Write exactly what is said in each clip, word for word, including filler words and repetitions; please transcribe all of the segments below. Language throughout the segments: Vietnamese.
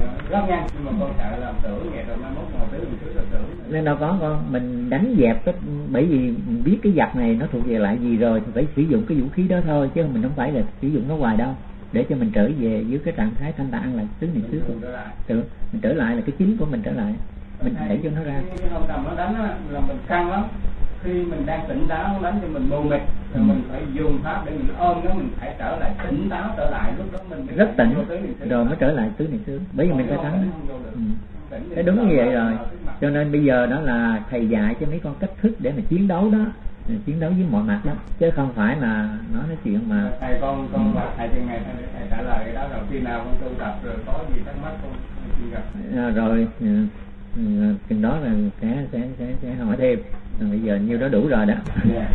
rất nhanh, nhưng mà con sợ làm tưởng vậy rồi mai mốt ngồi tứ niệm xứ là tưởng. Nên đâu có con, mình đánh dẹp cái, bởi vì mình biết cái vật này nó thuộc về lại gì rồi thì phải sử dụng cái vũ khí đó thôi, chứ mình không phải là sử dụng nó hoài đâu, để cho mình trở về với cái trạng thái thanh tạng là tứ niệm xứ của tự mình trở lại là cái chính của mình trở lại, mình để cho nó ra. Cái hôm nào nó đánh á, là mình căng lắm, khi mình đang tỉnh táo nó đánh cho mình mù mịt, rồi mình phải dùng pháp để mình ôm nó, mình phải trở lại tỉnh táo trở lại, lúc đó mình rất tỉnh rồi mới trở lại tứ niệm xứ, bởi vì mình phải thắng. Ừ. Cái đúng như vậy rồi, cho nên bây giờ đó là thầy dạy cho mấy con cách thức để mà chiến đấu đó, chiến đấu với mọi mặt đó, chứ không phải là nói nói chuyện mà thầy con con và thầy trên ngày thầy, thầy trả lời cái đó rồi, khi nào con tu tập rồi có gì thắc mắc con xin gặp. À, rồi chừng đó là sẽ sẽ sẽ sẽ hỏi thêm. Rồi bây giờ nhiêu đó đủ rồi đó. Yeah.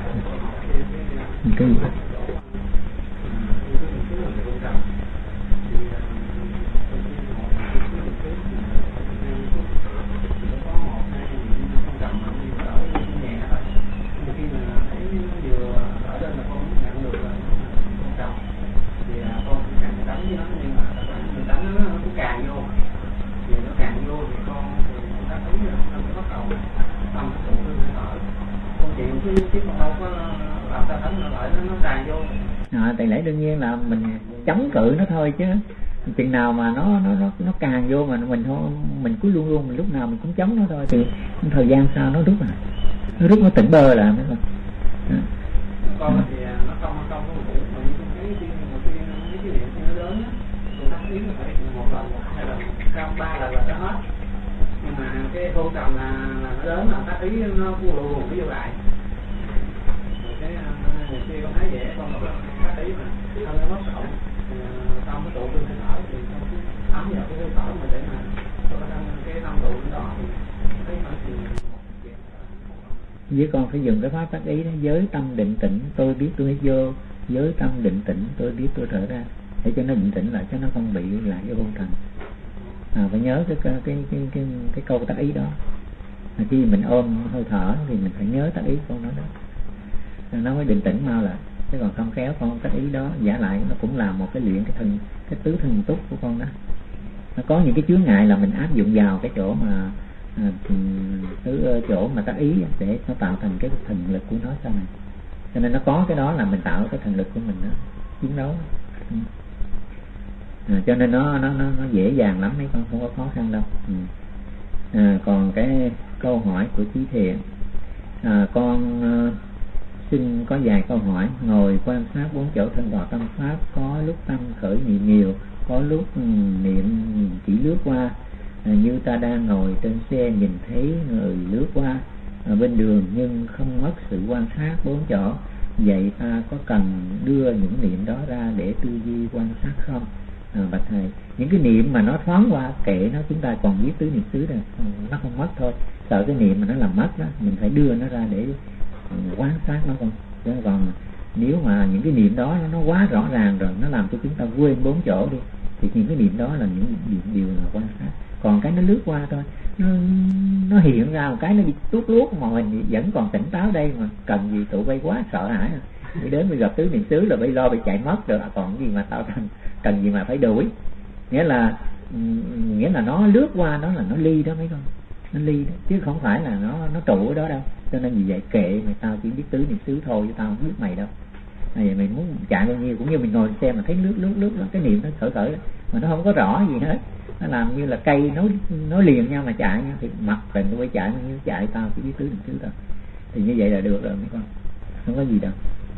Okay. À, tại lẽ đương nhiên là mình chống cự nó thôi, chứ chừng nào mà nó nó nó nó càng vô mà mình không mình cứ luôn luôn mình lúc nào mình cũng chống nó thôi, thì thời gian sau nó rút à nó rút nó tỉnh bơ là mấy con. À. Con thì nó không không có ngủ, mà những cái cái cái cái cái điện nó lớn á, tôi thắt tiếng phải một lần hai lần trong ba lần là nó hết, nhưng mà cái hôn trầm là là nó lớn là thắt ý nó cu lù lù cái vô lại. Cái ngày xưa con thấy vậy con nói là thắt ý mà không có mất sổng, xong cái tụ tôi hơi thở thì con cứ ấm vào cái hơi thở mà để mà cho cái cái tâm tụ đó thì thấy phải thì với con phải dùng cái pháp tác ý đó, giới tâm định tĩnh tôi biết tôi hít vô, giới tâm định tĩnh tôi biết tôi thở ra, để cho nó định tĩnh lại, cho nó không bị lại cái vô trần. À, phải nhớ cái cái cái cái cái, cái câu tác ý đó. À, khi mình ôm hơi thở thì mình phải nhớ tác ý con nói đó, nó mới định tĩnh mau lại, chứ còn không khéo con tác ý đó giả lại nó cũng là một cái luyện cái thần cái tứ thần túc của con đó. Nó có những cái chướng ngại là mình áp dụng vào cái chỗ mà à, thứ chỗ mà tác ý để nó tạo thành cái thần lực của nó sau này, cho nên nó có cái đó là mình tạo cái thần lực của mình đó chiến đấu. Ừ. À, cho nên nó nó nó nó dễ dàng lắm, mấy con không có khó khăn đâu. Ừ. À, còn cái câu hỏi của Chí Thiện, à, con uh, xin có vài câu hỏi. Ngồi quan sát bốn chỗ thân vào tâm pháp, có lúc tâm khởi niệm nhiều, có lúc niệm chỉ lướt qua, à, như ta đang ngồi trên xe nhìn thấy người lướt qua à, bên đường nhưng không mất sự quan sát bốn chỗ. Vậy ta có cần đưa những niệm đó ra để tư duy quan sát không? À, bạch thầy, những cái niệm mà nó thoáng qua kệ nó, chúng ta còn biết tứ niệm xứ rồi, nó không mất thôi. Sợ cái niệm mà nó làm mất đó, mình phải đưa nó ra để quan sát nó không. Chứ còn nếu mà những cái niệm đó nó quá rõ ràng rồi, nó làm cho chúng ta quên bốn chỗ đi, thì những cái niệm đó là những điều, điều là quan sát. Còn cái nó lướt qua thôi, nó, nó hiện ra một cái nó bị tuốt luốt mà mình vẫn còn tỉnh táo đây, mà cần gì tụi bay quá sợ hãi à. Đi đến bây gặp tứ niệm xứ là bay lo bay chạy mất rồi, còn gì mà tạo thành, cần gì mà phải đuổi. Nghĩa là nghĩa là nó lướt qua đó là nó ly đó mấy con, nó ly đó, chứ không phải là nó nó trụ ở đó đâu. Cho nên vì vậy kệ mày, tao chỉ biết tứ niệm xứ thôi, chứ tao không biết mày đâu. Này mày muốn chạy bao nhiêu cũng như mình ngồi xem mà thấy lướt lướt lướt cái niệm nó khởi khởi đó, mà nó không có rõ gì hết, nó làm như là cây nối nối liền nhau mà chạy nhau, thì mặc tình tôi phải chạy bao nhiêu chạy, tao chỉ biết tứ niệm xứ thôi. Thì như vậy là được rồi mấy con, không có gì đâu.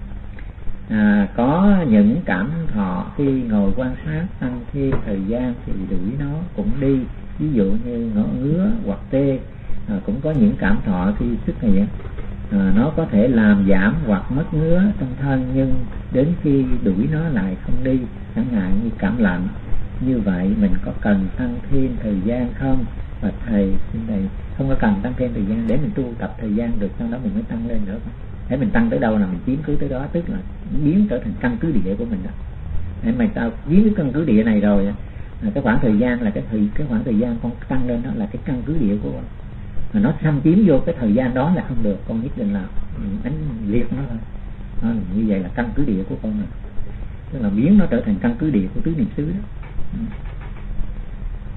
À, có những cảm thọ khi ngồi quan sát tăng thêm thời gian thì đuổi nó cũng đi, ví dụ như ngỡ ngứa hoặc tê. À, cũng có những cảm thọ khi xuất hiện, à, nó có thể làm giảm hoặc mất ngứa trong thân, nhưng đến khi đuổi nó lại không đi, chẳng hạn như cảm lạnh. Như vậy mình có cần tăng thêm thời gian không? Và thầy xin thầy không có cần tăng thêm thời gian, để mình tu tập thời gian được, sau đó mình mới tăng lên nữa. Để mình tăng tới đâu là mình chiếm cứ tới đó, tức là biến trở thành căn cứ địa của mình đó. Để mà tao biến cái căn cứ địa này rồi, là cái khoảng thời gian là cái thời cái khoảng thời gian con tăng lên đó là cái căn cứ địa của con. Mà nó xâm chiếm vô cái thời gian đó là không được, con nhất định là đánh liệt nó thôi. Nó, như vậy là căn cứ địa của con rồi, tức là biến nó trở thành căn cứ địa của tứ niệm xứ đó.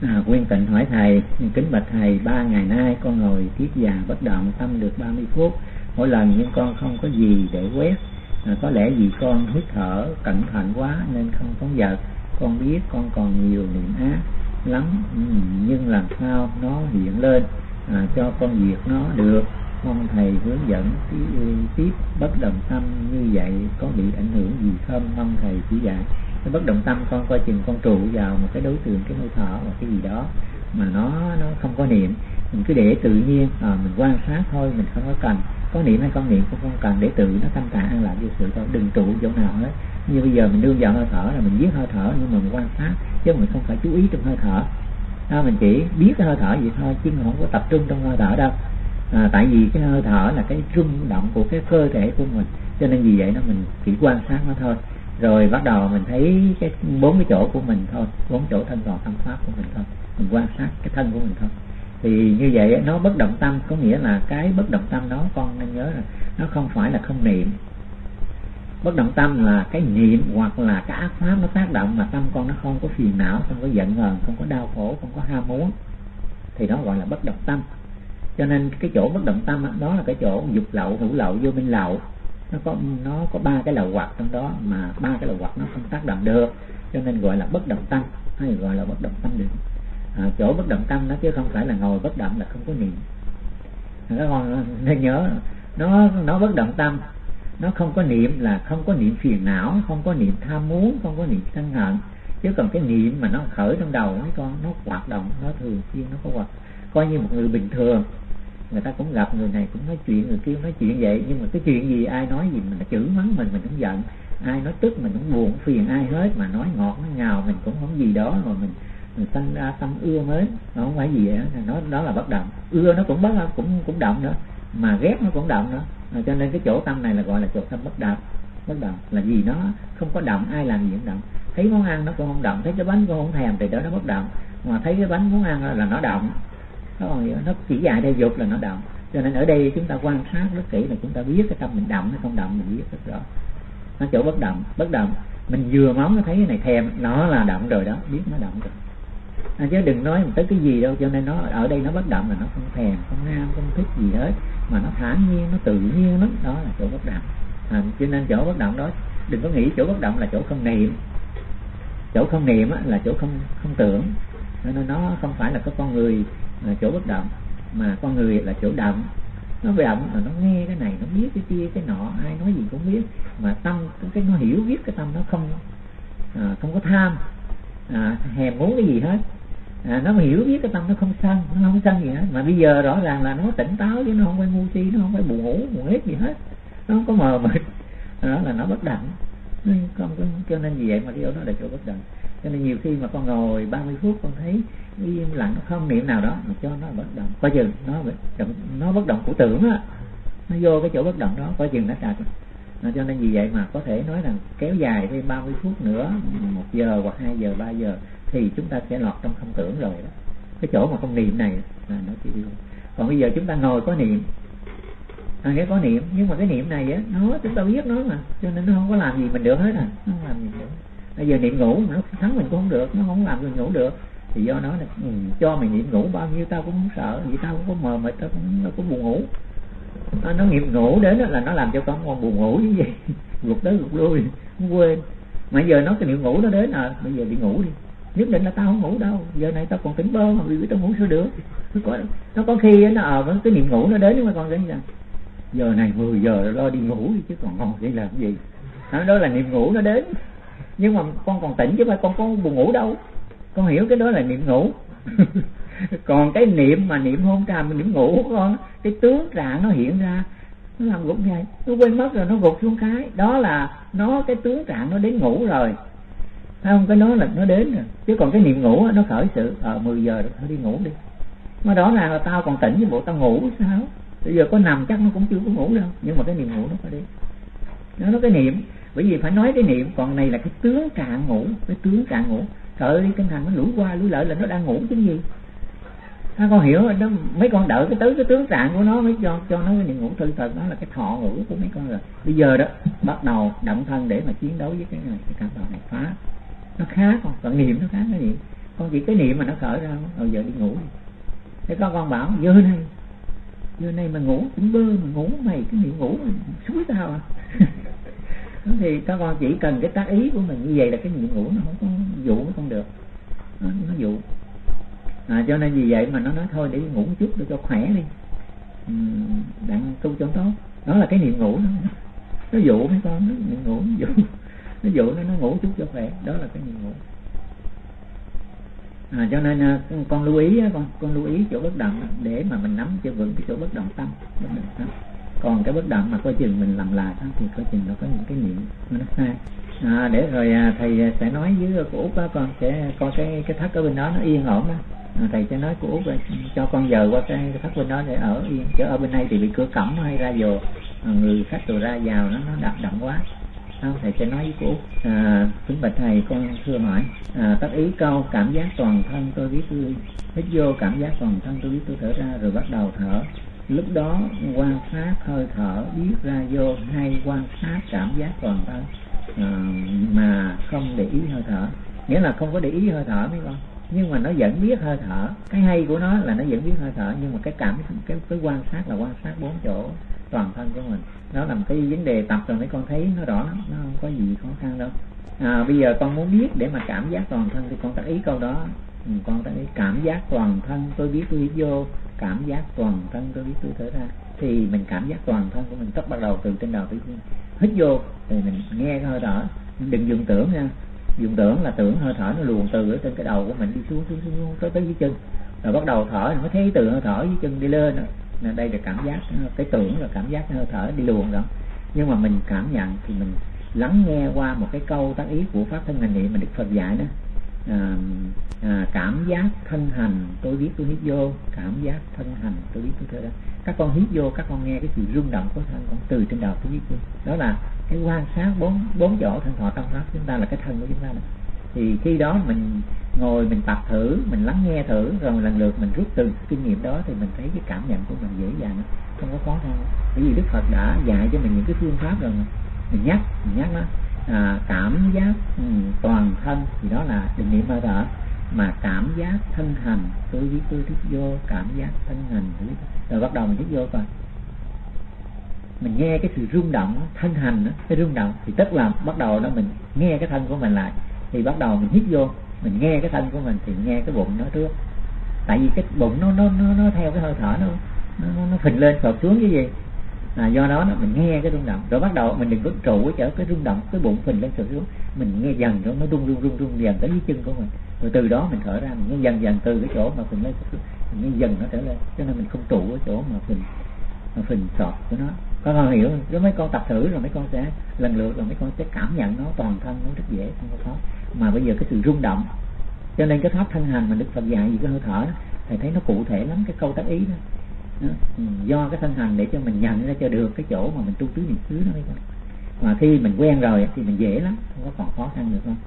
À, Nguyên Tịnh hỏi thầy, kính bạch thầy, ba ngày nay con ngồi kiết già bất động tâm được ba mươi phút mỗi lần, nhưng con không có gì để quét. À, có lẽ vì con hít thở cẩn thận quá nên không phóng dật. Con biết con còn nhiều niệm ác lắm, nhưng làm sao nó hiện lên, à, cho con diệt nó được. Mong thầy hướng dẫn tiếp bất động tâm như vậy có bị ảnh hưởng gì không, mong thầy chỉ dạy. Cái bất động tâm con coi chừng con trụ vào một cái đối tượng, cái hơi thở hoặc cái gì đó mà nó nó không có niệm, mình cứ để tự nhiên, à, mình quan sát thôi, mình không có cần có niệm hay không niệm cũng không cần, để tự nó tâm tạ an lạc vô sự thôi, đừng trụ chỗ nào hết. Như bây giờ mình đương vào hơi thở là mình biết hơi thở, nhưng mà mình quan sát chứ mình không phải chú ý trong hơi thở. À, mình chỉ biết cái hơi thở vậy thôi chứ mình không có tập trung trong hơi thở đâu. À, tại vì cái hơi thở là cái rung động của cái cơ thể của mình, cho nên vì vậy đó mình chỉ quan sát nó thôi. Rồi bắt đầu mình thấy cái bốn cái chỗ của mình thôi, bốn chỗ thân còn tâm pháp của mình thôi, mình quan sát cái thân của mình thôi. Thì như vậy nó bất động tâm, có nghĩa là cái bất động tâm đó con nên nhớ là nó không phải là không niệm. Bất động tâm là cái niệm hoặc là cái ác pháp nó tác động mà tâm con nó không có phiền não, không có giận hờn, không có đau khổ, không có ham muốn, thì đó gọi là bất động tâm. Cho nên cái chỗ bất động tâm đó là cái chỗ dục lậu, hữu lậu, vô minh lậu. Nó có nó có ba cái lậu hoặc trong đó, mà ba cái lậu hoặc nó không tác động được, cho nên gọi là bất động tâm, hay gọi là bất động tâm được. À, chỗ bất động tâm nó chứ không phải là ngồi bất động là không có niệm. Các con nên nhớ, nó nó bất động tâm, nó không có niệm là không có niệm phiền não, không có niệm tham muốn, không có niệm sân hận. Chứ còn cái niệm mà nó khởi trong đầu mấy con, nó hoạt động, nó thường xuyên, nó có hoạt, coi như một người bình thường, người ta cũng gặp người này cũng nói chuyện, người kia nói chuyện vậy, nhưng mà cái chuyện gì ai nói gì mình chửi mắng mình mình cũng giận, ai nói tức mình cũng buồn phiền ai hết, mà nói ngọt nói ngào mình cũng không gì đó mà mình mình sanh ra tâm ưa mến, nó không phải gì vậy, nó đó là bất động. Ưa nó cũng bất cũng cũng động nữa, mà ghét nó cũng động nữa. À, cho nên cái chỗ tâm này là gọi là chỗ tâm bất động. Bất động là gì, nó không có động, ai làm gì cũng động. Thấy món ăn nó cũng không động, thấy cái bánh cũng không thèm thì đó nó bất động, mà thấy cái bánh muốn ăn là nó động. Nó chỉ dạy theo dục là nó động. Cho nên ở đây chúng ta quan sát rất kỹ là chúng ta biết cái tâm mình động hay không động, mình biết rất rõ. Nó chỗ bất động. Bất động mình vừa móng nó thấy cái này thèm, nó là động rồi đó, biết nó động rồi. À, chứ đừng nói mình tới cái gì đâu. Cho nên nó ở đây nó bất động là nó không thèm, không ham, không thích gì hết, mà nó thản nhiên, nó tự nhiên lắm. Đó là chỗ bất động. À, cho nên chỗ bất động đó đừng có nghĩ chỗ bất động là chỗ không niệm. Chỗ không niệm á, là chỗ không không tưởng. Nên nó không phải là có con người là chỗ bất động, mà con người là chỗ động. Nó về động là nó nghe cái này, nó biết cái kia cái nọ, ai nói gì cũng biết, mà tâm cái nó hiểu biết cái tâm nó không à, không có tham, à, hèm muốn cái gì hết. À, nó hiểu biết cái tâm nó không sân, nó không sân gì hết. Mà bây giờ rõ ràng là nó tỉnh táo chứ nó không phải ngu si, nó không phải buồn ngủ buồn hết gì hết, nó không có mờ mịt. Đó là nó bất động. Không, cho nên vì vậy mà cái chỗ đó là chỗ bất động. Cho nên nhiều khi mà con ngồi ba mươi phút con thấy im lặng, nó không niệm nào đó mà cho nó bất động, coi chừng nó nó bất động của tưởng á, nó vô cái chỗ bất động đó, coi chừng nó trật. Cho nên vì vậy mà có thể nói rằng kéo dài thêm ba mươi phút nữa, một giờ hoặc hai giờ, ba giờ thì chúng ta sẽ lọt trong không tưởng rồi đó. Cái chỗ mà không niệm này là nó chỉ đi. Còn bây giờ chúng ta ngồi có niệm, à, cái có niệm, nhưng mà cái niệm này á, nó chúng ta biết nó mà, cho nên nó không có làm gì mình được hết à, nó không làm gì được. Bây giờ niệm ngủ mà nó thắng mình cũng không được, nó không làm mình ngủ được, thì do nó là ừ, cho mày niệm ngủ bao nhiêu tao cũng không sợ, vì tao cũng có mờ mịt, tao cũng, tao cũng buồn ngủ. À, nó niệm ngủ đến là nó làm cho con con buồn ngủ như vậy, gục tới gục lui, không quên. Mà giờ nó cái niệm ngủ nó đến à, bây giờ đi ngủ đi, nhất định là tao không ngủ đâu, giờ này tao còn tỉnh bơ mà vì tao ngủ sao được. Nó có, nó có khi nó ờ à, cái niệm ngủ nó đến, nhưng mà con cái rằng giờ này mười giờ rồi, lo đi ngủ đi chứ còn ngồi đây làm gì. Đó, đó là niệm ngủ nó đến, nhưng mà con còn tỉnh chứ mà con có buồn ngủ đâu, con hiểu cái đó là niệm ngủ. Còn cái niệm mà niệm hôn trầm, niệm ngủ của con, cái tướng trạng nó hiện ra, nó làm gục ngay, nó quên mất rồi, nó gục xuống cái đó là nó, cái tướng trạng nó đến ngủ rồi, thấy không? Cái đó là nó đến rồi. Chứ còn cái niệm ngủ nó khởi sự ở uh, mười giờ rồi, thôi đi ngủ đi, mà đó là tao còn tỉnh chứ bộ tao ngủ sao. Bây giờ có nằm chắc nó cũng chưa có ngủ đâu, nhưng mà cái niệm ngủ nó phải đi, nó nó cái niệm. Bởi vì phải nói cái niệm, còn này là cái tướng trạng ngủ, cái tướng trạng ngủ. Trời ơi, cái thằng nó lủi qua lủi lại là nó đang ngủ chứ gì. À, con hiểu rồi đó, mấy con đợi cái tới cái tướng trạng của nó mới cho cho nó cái niệm ngủ. Thực thật đó là cái thọ ngủ của mấy con rồi. Bây giờ đó bắt đầu động thân để mà chiến đấu với cái này, cái cảm đầu này phá. Nó khác, còn còn niệm nó khác cái gì. con chỉ cái niệm mà nó khởi ra, rồi giờ đi ngủ. Thế có con bảo giờ này giờ này mà ngủ cũng bơ mà ngủ mày, cái niệm ngủ suối tao à. Thì các con chỉ cần cái tác ý của mình như vậy là cái niệm ngủ nó không có dụ nó không được, nó, nó dụ. À, cho nên vì vậy mà nó nói thôi để ngủ một chút để cho khỏe đi, uhm, bạn tu cho tốt. Đó là cái niệm ngủ đó. Nó dụ mấy con, nó niệm ngủ nó dụ, nó dụ nó nó ngủ chút cho khỏe, đó là cái niệm ngủ. À, cho nên con lưu ý con con lưu ý chỗ bất động để mà mình nắm cho vững cái chỗ bất động tâm, bất động tâm. Còn cái bất động mà coi chừng mình làm lại đó, thì coi chừng nó có những cái niệm nó sai. À, để rồi thầy sẽ nói với cô Út đó, con sẽ coi cái cái thất ở bên đó nó yên ổn đó. À, thầy sẽ nói cô Út là cho con dời qua cái, cái thất bên đó để ở yên, chứ ở bên này thì bị cửa cổng hay ra vô, à, người khách rồi ra vào nó nó đập động quá. Không, thầy sẽ nói với cô Út. À, kính bạch thầy, con thưa hỏi, à, tác ý câu cảm giác toàn thân tôi biết tôi hít vô, cảm giác toàn thân tôi biết tôi thở ra, rồi bắt đầu thở. Lúc đó quan sát hơi thở biết ra vô, hay quan sát cảm giác toàn thân à, mà không để ý hơi thở. Nghĩa là không có để ý hơi thở mấy con, nhưng mà nó vẫn biết hơi thở. Cái hay của nó là nó vẫn biết hơi thở, nhưng mà cái cảm cái, cái quan sát là quan sát bốn chỗ toàn thân của mình. Đó là một cái vấn đề tập rồi mấy con thấy nó rõ lắm, nó không có gì khó khăn đâu. À, bây giờ con muốn biết để mà cảm giác toàn thân thì con tác ý câu đó. Ừ, con tác ý cảm giác toàn thân tôi biết tôi hít vô, cảm giác toàn thân tôi biết tôi thở ra. Thì mình cảm giác toàn thân của mình, tất bắt đầu từ trên đầu tới chân. Hít vô thì mình nghe cái hơi thở, đừng dùng tưởng nha. Dùng tưởng là tưởng hơi thở nó luồn từ ở trên cái đầu của mình đi xuống xuống xuống tới tới dưới chân, rồi bắt đầu thở mới thấy từ hơi thở dưới chân đi lên đó. Đây là cảm giác, cái tưởng là cảm giác hơi thở đi luồn đó. Nhưng mà mình cảm nhận thì mình lắng nghe qua một cái câu tác ý của pháp thân hành niệm mình được Phật dạy đó. À, à, cảm giác thân hành tôi biết tôi hít vô, cảm giác thân hành tôi biết tôi thở ra. Các con hít vô, các con nghe cái sự rung động của thân con từ trên đầu tới dưới chân. Đó là cái quan sát bốn bốn chỗ thân thọ tâm pháp chúng ta, là cái thân của chúng ta đó. Thì khi đó mình ngồi mình tập thử, mình lắng nghe thử, rồi lần lượt mình rút từ kinh nghiệm đó thì mình thấy cái cảm nhận của mình dễ dàng, không có khó khăn. Bởi vì Đức Phật đã dạy cho mình những cái phương pháp rồi, mình nhắc mình nhắc nó. À, cảm giác ừ, toàn thân thì đó là định niệm hơi thở, mà cảm giác thân hành tôi biết tôi hít vô, cảm giác thân hành tôi biết. Rồi bắt đầu mình hít vô coi, mình nghe cái sự rung động đó, thân hành đó, cái rung động thì tức là bắt đầu đó mình nghe cái thân của mình lại, thì bắt đầu mình hít vô, mình nghe cái thân của mình thì nghe cái bụng nó trước. Tại vì cái bụng nó nó nó, nó theo cái hơi thở nó nó nó phình lên phật xuống cái gì. À, do đó, đó mình nghe cái rung động, rồi bắt đầu mình đừng có trụ ở cái rung động, cái bụng phình lên phật xuống, mình nghe dần rồi nó rung rung rung rung dần tới dưới chân của mình, rồi từ đó mình thở ra, mình nghe dần dần từ cái chỗ mà phình lên phật xuống, mình nghe dần nó trở lên, cho nên mình không trụ ở chỗ mà phình mà phình sọt của nó. Các con hiểu không? Rồi mấy con tập thử rồi mấy con sẽ lần lượt, rồi mấy con sẽ cảm nhận nó toàn thân, nó rất dễ, không có khó. Mà bây giờ cái sự rung động, cho nên cái pháp thân hành mà Đức Phật dạy gì cái hơi thở đó, thầy thấy nó cụ thể lắm, cái câu tác ý đó. Đó. Ừ, do cái thân hành để cho mình nhận ra cho được cái chỗ mà mình tu tứ niệm xứ đó mấy con. Mà khi mình quen rồi thì mình dễ lắm, không có còn khó khăn được không?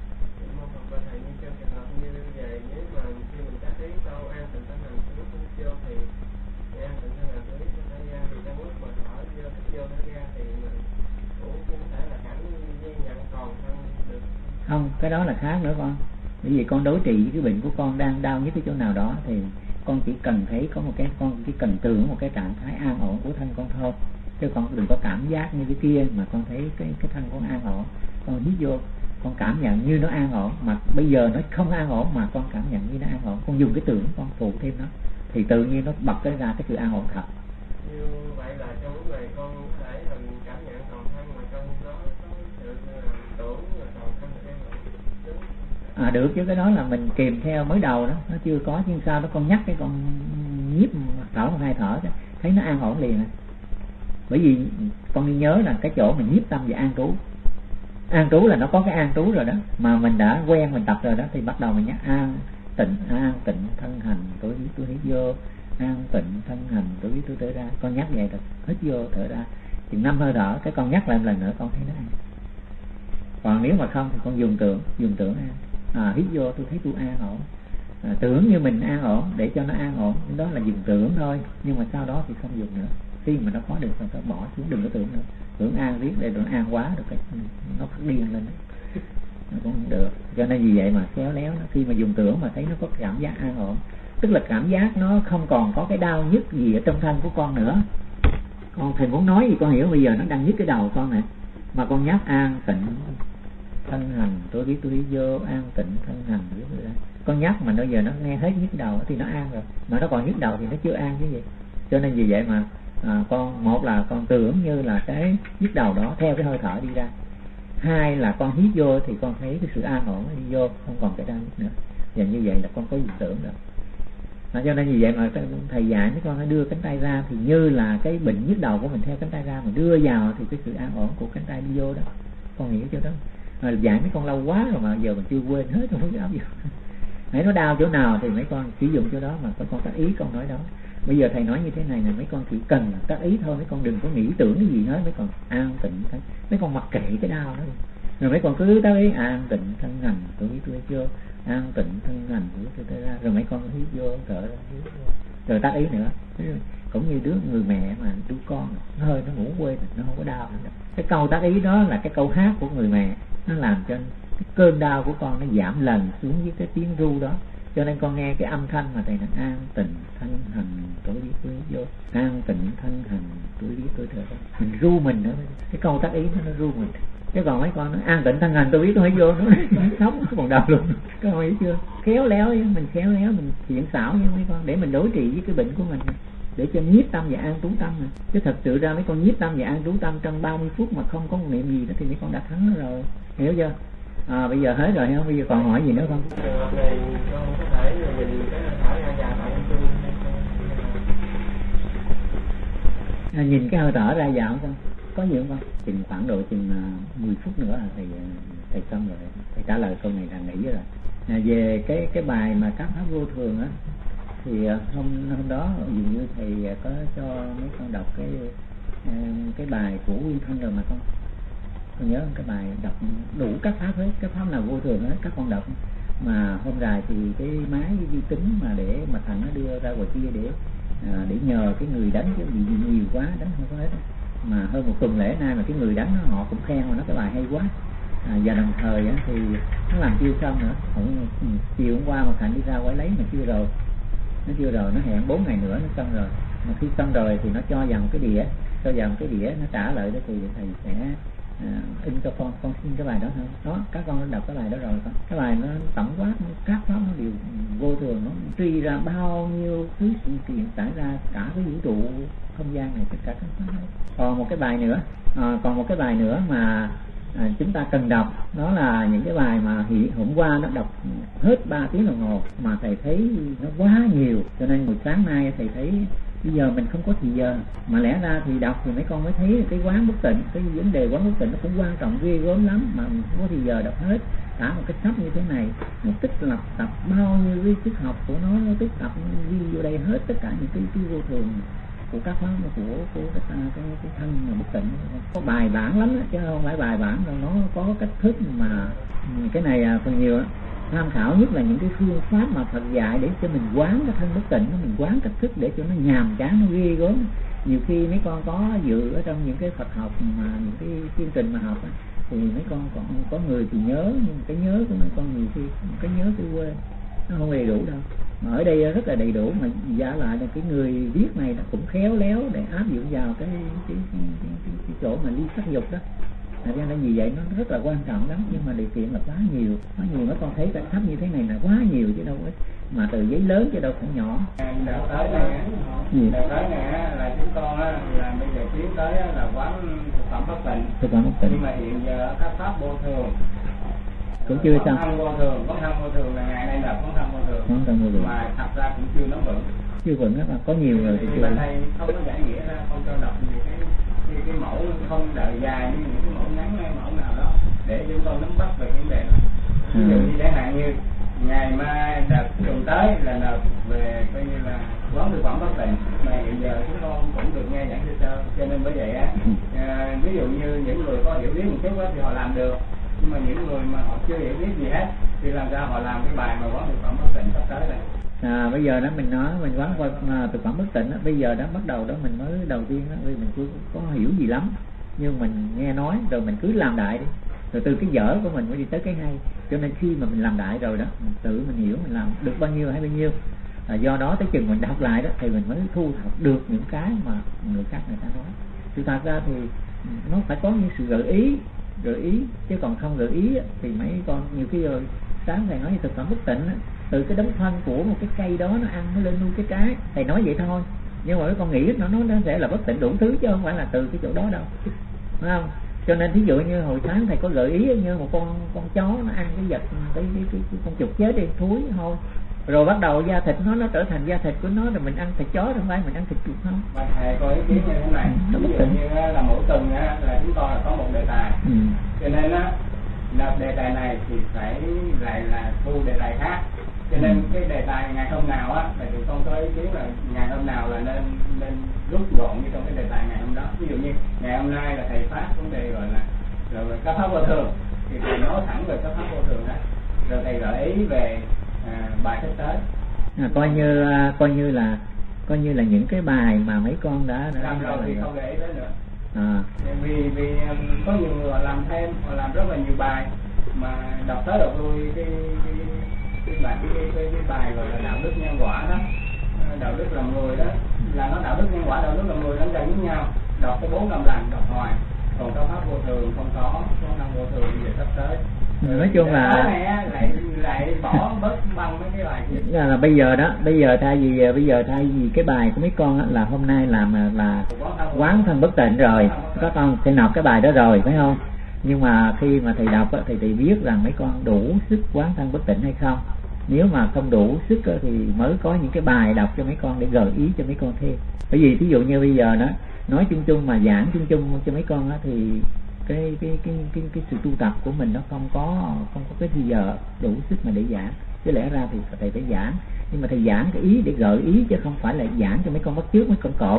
Không, cái đó là khác nữa con. Bởi vì con đối trị với cái bệnh của con đang đau nhất cái chỗ nào đó thì con chỉ cần thấy có một cái, con chỉ cần tưởng một cái trạng thái an ổn của thân con thôi, chứ con đừng có cảm giác như cái kia mà con thấy cái cái thân con an ổn, con hít vô con cảm nhận như nó an ổn, mà bây giờ nó không an ổn mà con cảm nhận như nó an ổn, con dùng cái tưởng con phụ thêm nó thì tự nhiên nó bật cái ra cái sự an ổn thật. Như vậy là trong lúc này con có thể mình cảm nhận toàn thân mà trong đó có sự tưởng là toàn thân là an ổn. À được chứ, cái đó là mình kèm theo mới đầu đó, nó chưa có, nhưng sau đó con nhắc cái con nhiếp thở một hai thở đó, thấy nó an ổn liền. Bởi vì con đi nhớ là cái chỗ mình nhiếp tâm và an trú, an trú là nó có cái an trú rồi đó, mà mình đã quen mình tập rồi đó, thì bắt đầu mình nhắc an tịnh, an tịnh thân hành tôi biết tôi hít vô, an tịnh thân hành tôi biết tôi thở ra. Con nhắc vậy rồi hít vô thở ra chừng năm hơi thở, cái con nhắc lại một lần nữa con thấy nó an. Còn nếu mà không thì con dùng tưởng, dùng tưởng an. À, hít vô tôi thấy tôi an ổn, à, tưởng như mình an ổn để cho nó an ổn, đó là dùng tưởng thôi, nhưng mà sau đó thì không dùng nữa. Khi mà nó có được thì phải bỏ xuống, đừng có tưởng nữa. Tưởng an riết để tưởng an quá được cái nó phát điên lên. nó cũng không được. Cho nên vì vậy mà khéo léo nó, khi mà dùng tưởng mà thấy nó có cảm giác an ổn, tức là cảm giác nó không còn có cái đau nhức gì ở trong thân của con nữa. Con thầy muốn nói gì con hiểu, bây giờ nó đang nhức cái đầu con này, mà con nhắc an tịnh thân hành tôi biết tôi đi vô, an tịnh thân hành tôi biết tôi ra. Con nhắc mà bây giờ nó nghe hết nhức đầu thì nó an rồi, mà nó còn nhức đầu thì nó chưa an chứ gì. Cho nên vì vậy mà à, con một là con tưởng như là cái nhức đầu đó theo cái hơi thở đi ra, hai là con hít vô thì con thấy cái sự an ổn đi vô, không còn cái đau nhức nữa. Và như vậy là con có dụng tưởng rồi. À, cho nên vì vậy mà thầy dạy mấy con đưa cánh tay ra thì như là cái bệnh nhức đầu của mình theo cánh tay ra, mà đưa vào thì cái sự an ổn của cánh tay đi vô đó. Con hiểu chưa đó? À, dạy mấy con lâu quá rồi mà giờ mình chưa quên hết, không có áp dụng. Hãy nó đau chỗ nào thì mấy con sử dụng chỗ đó, mà các con tác ý con nói đó. Bây giờ thầy nói như thế này là mấy con chỉ cần tác ý thôi, mấy con đừng có nghĩ tưởng cái gì hết, mấy con an tịnh thân, mấy con mặc kệ cái đau đó, rồi mấy con cứ tác ý an tịnh thân hành tôi biết tôi chưa, an tịnh thân hành tôi tôi ra, rồi mấy con hít vô thở ra, hít vô, rồi tác ý nữa. Cũng như đứa người mẹ mà đứa con nó hơi nó ngủ quên nó không có đau nữa. Cái câu tác ý đó là cái câu hát của người mẹ, nó làm cho cái cơn đau của con nó giảm lần xuống với cái tiếng ru đó. Cho nên con nghe cái âm thanh mà thầy nói an tịnh thân hành tôi biết tôi vô, an tịnh thân hành tôi biết tôi thở ra, mình ru mình nữa. Cái câu tác ý nó, nó ru mình. Chứ còn mấy con nó an tịnh thân hành tôi biết tôi vô, nó sống nó còn đau luôn. Các con hiểu chưa? Khéo léo, mình khéo léo, mình thiện xảo với mấy con để mình đối trị với cái bệnh của mình, để cho nhiếp tâm và an trú tâm này. Chứ thật sự ra mấy con nhiếp tâm và an trú tâm trong ba mươi phút mà không có một niệm gì đó thì mấy con đã thắng nó rồi. Hiểu chưa? À, bây giờ hết rồi không? Bây giờ còn hỏi gì nữa không? Trường hợp này con có thể nhìn cái thở ra vào tại trung à, nhìn cái hơi thở ra vào không con? Có gì không con? Chừng khoảng độ chừng uh, mười phút nữa là thầy thầy xong rồi, thầy trả lời câu này là nghỉ rồi. À, về cái cái bài mà các pháp vô thường á, thì uh, hôm hôm đó dường như thầy có cho mấy con đọc cái uh, cái bài của Nguyên Thanh rồi mà con. Con nhớ cái bài đọc đủ các pháp hết, cái pháp nào vô thường hết các con đọc. Mà hôm dài thì cái máy vi tính mà để mà thằng nó đưa ra ngoài kia để à, để nhờ cái người đánh, chứ vì nhiều quá đánh không có hết. Mà hơn một tuần lễ nay mà cái người đánh nó, họ cũng khen mà nó cái bài hay quá. À, và đồng thời á, thì nó làm chưa xong nữa. Cũng, chiều hôm qua mà Thành đi ra quái lấy mà chưa rồi, nó chưa rồi, nó hẹn bốn ngày nữa nó xong rồi. Mà khi xong rồi thì nó cho vào một cái đĩa, cho vào một cái đĩa nó trả lại đó, thì thầy sẽ À, in cho con, con xin cái bài đó thôi. Đó, các con đã đọc cái bài đó rồi con. Cái bài nó tổng quát, các pháp nó đều vô thường, nó truy ra bao nhiêu thứ sự kiện xảy ra cả cái vũ trụ không gian này, tất cả các pháp. Còn một cái bài nữa, à, còn một cái bài nữa mà à, chúng ta cần đọc, đó là những cái bài mà hiện hôm qua nó đọc hết ba tiếng đồng hồ mà thầy thấy nó quá nhiều, cho nên buổi sáng nay thầy thấy bây giờ mình không có thời giờ, mà lẽ ra thì đọc thì mấy con mới thấy cái quán bất tịnh, cái vấn đề quán bất tịnh nó cũng quan trọng ghê gớm lắm, mà mình không có thời giờ đọc hết cả một cái sách như thế này. Nó tích lập tập bao nhiêu cái triết học của nó, nó tích tập ghi vô đây hết tất cả những cái, cái vô thường của các pháp của của cái, cái, cái, cái thân mà bất tịnh. Có bài bản lắm đó, chứ không phải bài bản đâu, nó có cách thức mà cái này phần nhiều đó. Tham khảo nhất là những cái phương pháp mà Phật dạy để cho mình quán cái thân bất tịnh, mình quán cách thức để cho nó nhàm chán, nó ghê gớm. Nhiều khi mấy con có dự ở trong những cái Phật học mà những cái chương trình mà học á, thì mấy con còn có người thì nhớ, nhưng cái nhớ của mấy con nhiều khi cái nhớ cái quên, nó không đầy đủ đâu. Mà ở đây rất là đầy đủ, mà giả lại là cái người viết này nó cũng khéo léo để áp dụng vào cái cái, cái, cái, cái, cái chỗ mà ly sắc dục đó. Thật ra là vì vậy nó rất là quan trọng lắm, nhưng mà điều kiện là quá nhiều, quá nhiều. Nó con thấy cái thấp như thế này là quá nhiều chứ đâu ấy, mà từ giấy lớn chứ đâu phải nhỏ. Đợt tới này, đợt tới này là chúng con là bây giờ tiến tới là quán thực phẩm bất tịnh. Thực phẩm bất tịnh. Nhưng mà hiện giờ các pháp vô thường cũng chưa xong. Thân vô thường, có thân vô thường là ngày nay là có thân vô thường. Có thân vô thường. Mà thật ra cũng chưa nắm vững. Chưa vững á, mà có nhiều rồi thì chưa. Mà thầy không có giải nghĩa ra, không cho đọc những cái cái, cái mẫu không đời dài, như những cái mẫu ngắn hay mẫu nào đó để chúng con nắm bắt về vấn đề đó. Ví dụ như chẳng hạn như ngày mai đợt tuần tới là đợt về coi như là quán thực phẩm bất tịnh, mà hiện giờ chúng con cũng được nghe giảng sơ sơ, cho nên bởi vậy á, à, ví dụ như những người có hiểu biết một chút á thì họ làm được, nhưng mà những người mà họ chưa hiểu biết gì hết thì làm sao họ làm cái bài mà quán thực phẩm bất tịnh sắp tới này. À, bây giờ đó mình nói mình quán qua à, thực phẩm bất tịnh đó, bây giờ đó bắt đầu đó mình mới đầu tiên đó, vì mình chưa có hiểu gì lắm, nhưng mình nghe nói rồi mình cứ làm đại đi, rồi từ cái dở của mình mới đi tới cái hay. Cho nên khi mà mình làm đại rồi đó, mình tự mình hiểu mình làm được bao nhiêu hay bao nhiêu, à, do đó tới chừng mình đọc lại đó thì mình mới thu thập được những cái mà người khác người ta nói. Sự thật ra thì nó phải có những sự gợi ý, gợi ý chứ còn không gợi ý thì mấy con nhiều khi rồi sáng thầy nói như thực phẩm bất tịnh, từ cái đống phân của một cái cây đó nó ăn nó lên nuôi cái trái, thầy nói vậy thôi, nhưng mà mấy con nghĩ nó nó sẽ là bất tịnh đủ thứ chứ không phải là từ cái chỗ đó đâu, phải không? Cho nên thí dụ như hồi sáng thầy có gợi ý như một con con chó nó ăn cái vật cái, cái, cái, cái con chuột chết đi thúi thôi, rồi bắt đầu da thịt nó nó trở thành da thịt của nó, rồi mình ăn thịt chó không phải mình ăn thịt chuột không. Mà thầy có ý kiến như thế này, ừ, ví dụ như là mỗi tuần là chúng tôi là có một đề tài, ừ. cho nên á là đề tài này thì phải lại là thu đề tài khác, cho nên ừ. cái đề tài ngày hôm nào á là tụi con có ý kiến là ngày hôm nào là nên nên rút gọn như trong cái đề tài ngày hôm đó. Ví dụ như ngày hôm nay là thầy phát vấn đề gọi là rồi là cấp pháp vô thường thì thầy nói thẳng về cấp pháp vô thường đó, rồi thầy gợi ý về à, bài sắp tới. À, coi như coi như là coi như là những cái bài mà mấy con đã, đã làm rồi thì không để ý tới nữa. À. Vì vì có nhiều người làm thêm, họ làm rất là nhiều bài mà đọc tới đọc lui cái cái cái bài cái, cái, cái, cái bài gọi là đạo đức nhân quả đó, đạo đức làm người đó, là nó đạo đức nhân quả, đạo đức làm người nó gần với nhau, đọc cái bốn năm lần đọc hoài, còn có pháp vô thường không có, có năm vô thường thì sắp tới. Nói chung là này, lại lại bỏ bớt băng mấy cái bài kia. Là, là bây giờ đó, bây giờ thay vì bây giờ thay vì cái bài của mấy con á, là hôm nay làm là quán thân bất tịnh rồi, các con sẽ nộp cái bài đó rồi phải không? Nhưng mà khi mà thầy đọc á, thì thầy biết rằng mấy con đủ sức quán thân bất tịnh hay không. Nếu mà không đủ sức á, thì mới có những cái bài đọc cho mấy con để gợi ý cho mấy con thêm. Bởi vì ví dụ như bây giờ đó nói chung chung mà giảng chung chung cho mấy con á, thì cái cái cái cái cái sự tu tập của mình nó không có không có cái thời giờ đủ sức mà để giảng, chứ lẽ ra thì thầy phải giảng, nhưng mà thầy giảng cái ý để gợi ý chứ không phải là giảng cho mấy con bắt chước mấy con cột,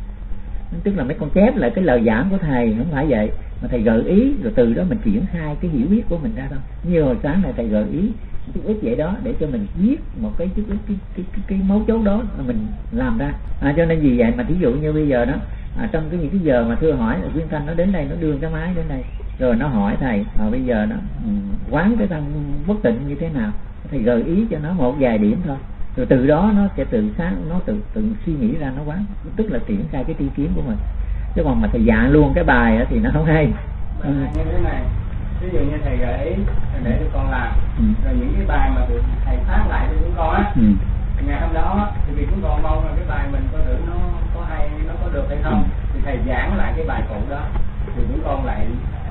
tức là mấy con chép lại cái lời giảng của thầy, không phải vậy, mà thầy gợi ý rồi từ đó mình triển khai cái hiểu biết của mình ra thôi. Như hồi sáng này thầy gợi ý chút ít vậy đó để cho mình viết một cái chút ít cái cái, cái, cái mấu chốt đó mà mình làm ra. À, cho nên vì vậy mà thí dụ như bây giờ đó à, trong cái những cái giờ mà thưa hỏi Quyên Thanh nó đến đây, nó đưa cái máy đến đây rồi nó hỏi thầy à, bây giờ nó um, quán cái thân bất tịnh như thế nào, thầy gợi ý cho nó một vài điểm thôi, rồi từ đó nó sẽ tự sáng, nó tự tự suy nghĩ ra nó quán, tức là triển khai cái tri kiến của mình. Chứ còn mà thầy dạng luôn cái bài thì nó không hay. Ừ. Như thế này, ví dụ như thầy gợi ý để tụi con làm, ừ. rồi những cái bài mà thầy phát lại cho chúng con á, ừ. ngày hôm đó thì vì chúng con mong là cái bài mình có thử nó có hay, nó có được hay không, ừ. thì thầy giảng lại cái bài cũ đó, thì chúng con lại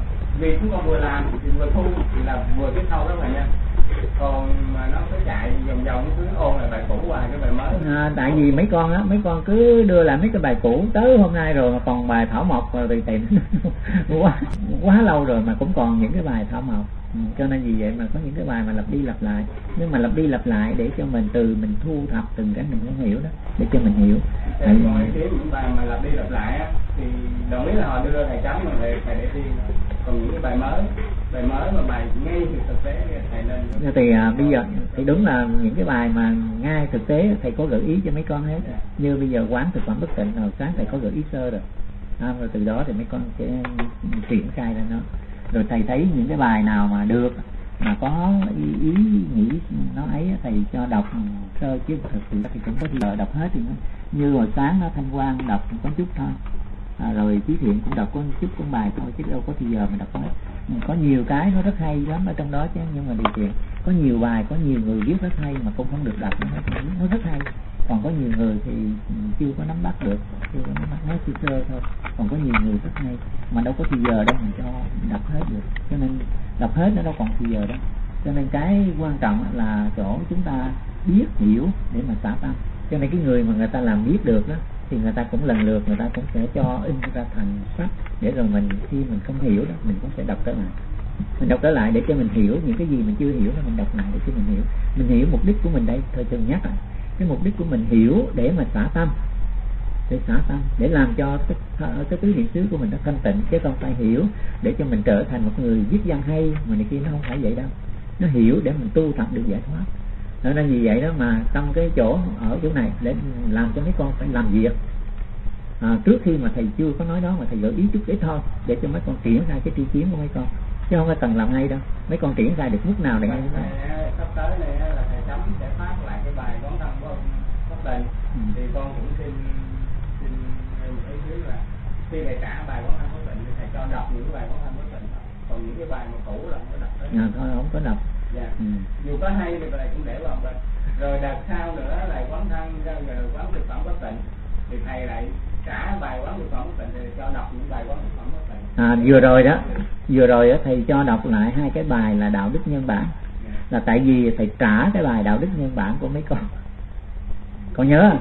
vì chúng con vừa làm thì vừa thu thì là vừa tiếp thâu đó mà nha. Còn mà nó cứ chạy vòng vòng cứ ôn lại bài cũ hoài cái bài mới. À, tại vì mấy con á, mấy con cứ đưa lại mấy cái bài cũ tới hôm nay rồi mà còn bài thảo mộc rồi thì tìm quá quá lâu rồi mà cũng còn những cái bài thảo mộc. Ừ, cho nên vì vậy mà có những cái bài mà lặp đi lặp lại, nhưng mà lặp đi lặp lại để cho mình từ mình thu thập từng cái mình không hiểu đó, để cho mình hiểu. Thầy ngồi kiếm những bài mà lặp đi lặp lại á thì đồng ý là họ đưa thầy chấm mà thầy thầy để đi, còn những cái bài mới bài mới mà bài ngay từ thực tế thầy nên thì à, bây giờ thì đúng là những cái bài mà ngay thực tế thầy có gợi ý cho mấy con hết. Như bây giờ quán thực phẩm bất tịnh rồi sáng thầy có gợi ý sơ rồi, à, rồi từ đó thì mấy con sẽ triển khai ra nó. Rồi thầy thấy những cái bài nào mà được mà có ý, ý nghĩ nó ấy thầy cho đọc sơ, chứ thực sự thì cũng có giờ đọc hết thì nó, như hồi sáng nó Thanh Quang đọc có chút thôi, à, rồi Chí Thiện cũng đọc có chút con bài thôi chứ đâu có thì giờ mà đọc hết. Có nhiều cái nó rất hay lắm ở trong đó chứ, nhưng mà điều kiện có nhiều bài có nhiều người viết rất hay mà cũng không được đọc, nó rất hay. Còn có nhiều người thì chưa có nắm bắt được, chưa có nắm bắt, nói sơ sơ thôi. Còn có nhiều người rất hay mà đâu có thì giờ đâu mình cho đọc hết được, cho nên đọc hết nó đâu còn thì giờ đâu. Cho nên cái quan trọng là chỗ chúng ta biết hiểu để mà xả tâm. Cho nên cái người mà người ta làm biết được đó thì người ta cũng lần lượt người ta cũng sẽ cho in ra thành sách, để rồi mình khi mình không hiểu đó mình cũng sẽ đọc trở lại, mình đọc trở lại để cho mình hiểu những cái gì mình chưa hiểu đó, mình đọc lại để cho mình hiểu. Mình hiểu mục đích của mình đây, thôi chừng nhắc lại cái mục đích của mình hiểu để mà xả tâm, để xả tâm, để làm cho cái, cái tứ niệm xứ của mình nó thanh tịnh, chứ không phải hiểu để cho mình trở thành một người viết văn hay mà này kia, nó không phải vậy đâu. Nó hiểu để mình tu tập được giải thoát. Đó nên vì vậy đó mà trong cái chỗ ở chỗ này để làm cho mấy con phải làm việc, à, trước khi mà thầy chưa có nói đó mà thầy gợi ý chút ít thôi để cho mấy con triển khai cái tri kiến của mấy con. chứ không có cần làm ngay đâu. Mấy con triển khai được mức nào để ngay sắp tới này là thầy Chấm sẽ phát lại cái bài quán thân của ông Pháp Tình. Ừ. Thì con cũng xin xin ý dưới là khi thầy trả bài quán thân Pháp Tình thì thầy cho đọc những cái bài quán thân Pháp Tình, còn những cái bài mà cũ là không có đọc tới. À, thôi không có đọc. Dạ. Ừ. Dù có hay thì thầy cũng để vào bên. Rồi đợt sau nữa là quán thân rồi quán thực phẩm Pháp Tình thì thầy lại trả bài quán thực phẩm Pháp Tình thì cho đọc những bài quán thực phẩm Pháp Tình. À, vừa rồi đó, vừa rồi đó thầy cho đọc lại hai cái bài là đạo đức nhân bản. Là tại vì thầy trả cái bài đạo đức nhân bản của mấy con. Con nhớ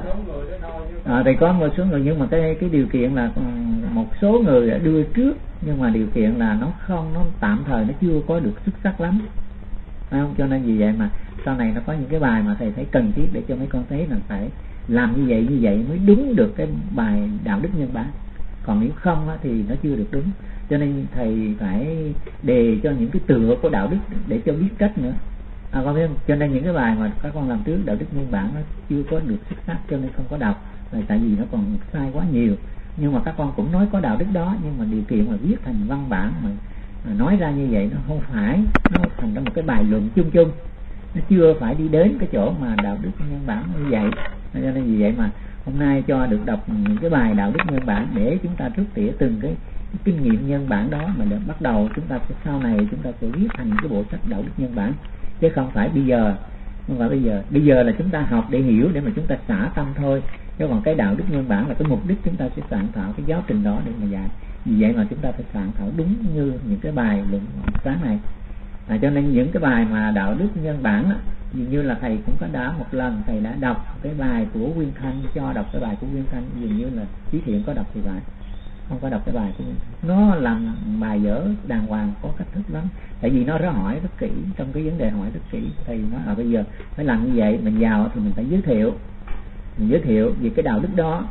à, thầy có một số người, nhưng mà cái cái điều kiện là một số người đã đưa trước, nhưng mà điều kiện là nó không, nó tạm thời nó chưa có được xuất sắc lắm, phải không? Cho nên vì vậy mà sau này nó có những cái bài mà thầy thấy cần thiết để cho mấy con thấy là phải làm như vậy như vậy mới đúng được cái bài đạo đức nhân bản. Còn nếu không á, thì nó chưa được đúng. Cho nên thầy phải đề cho những cái tựa của đạo đức để cho biết cách nữa. À, con biết không? Cho nên những cái bài mà các con làm trước đạo đức nhân bản nó chưa có được xuất sắc, cho nên không có đọc. Là tại vì nó còn sai quá nhiều. Nhưng mà các con cũng nói có đạo đức đó, nhưng mà điều kiện mà viết thành văn bản mà, mà nói ra như vậy nó không phải, nó thành ra một cái bài luận chung chung. Nó chưa phải đi đến cái chỗ mà đạo đức nhân bản như vậy. Cho nên vì vậy mà hôm nay cho được đọc những cái bài đạo đức nhân bản để chúng ta rút tỉa từng cái, cái kinh nghiệm nhân bản đó, mà để bắt đầu chúng ta sẽ sau này chúng ta sẽ viết thành cái bộ sách đạo đức nhân bản, chứ không phải bây giờ. Không phải bây giờ. Bây giờ là chúng ta học để hiểu, để mà chúng ta xả tâm thôi. Chứ còn cái đạo đức nhân bản là cái mục đích chúng ta sẽ soạn thảo cái giáo trình đó để mà dạy. Vì vậy mà chúng ta phải soạn thảo đúng như những cái bài luận sáng này. À, cho nên những cái bài mà đạo đức nhân bản á, dường như là thầy cũng có đã một lần thầy đã đọc cái bài của Nguyên Thanh, cho đọc cái bài của Nguyên Thanh, dường như là Chí Thiện có đọc thì phải, không có đọc cái bài của Nguyên Thanh. Nó làm bài dở đàng hoàng, có cách thức lắm, tại vì nó rất hỏi rất kỹ, trong cái vấn đề hỏi rất kỹ. Thầy nói là bây giờ phải làm như vậy, mình vào thì mình phải giới thiệu, mình giới thiệu về cái đạo đức đó,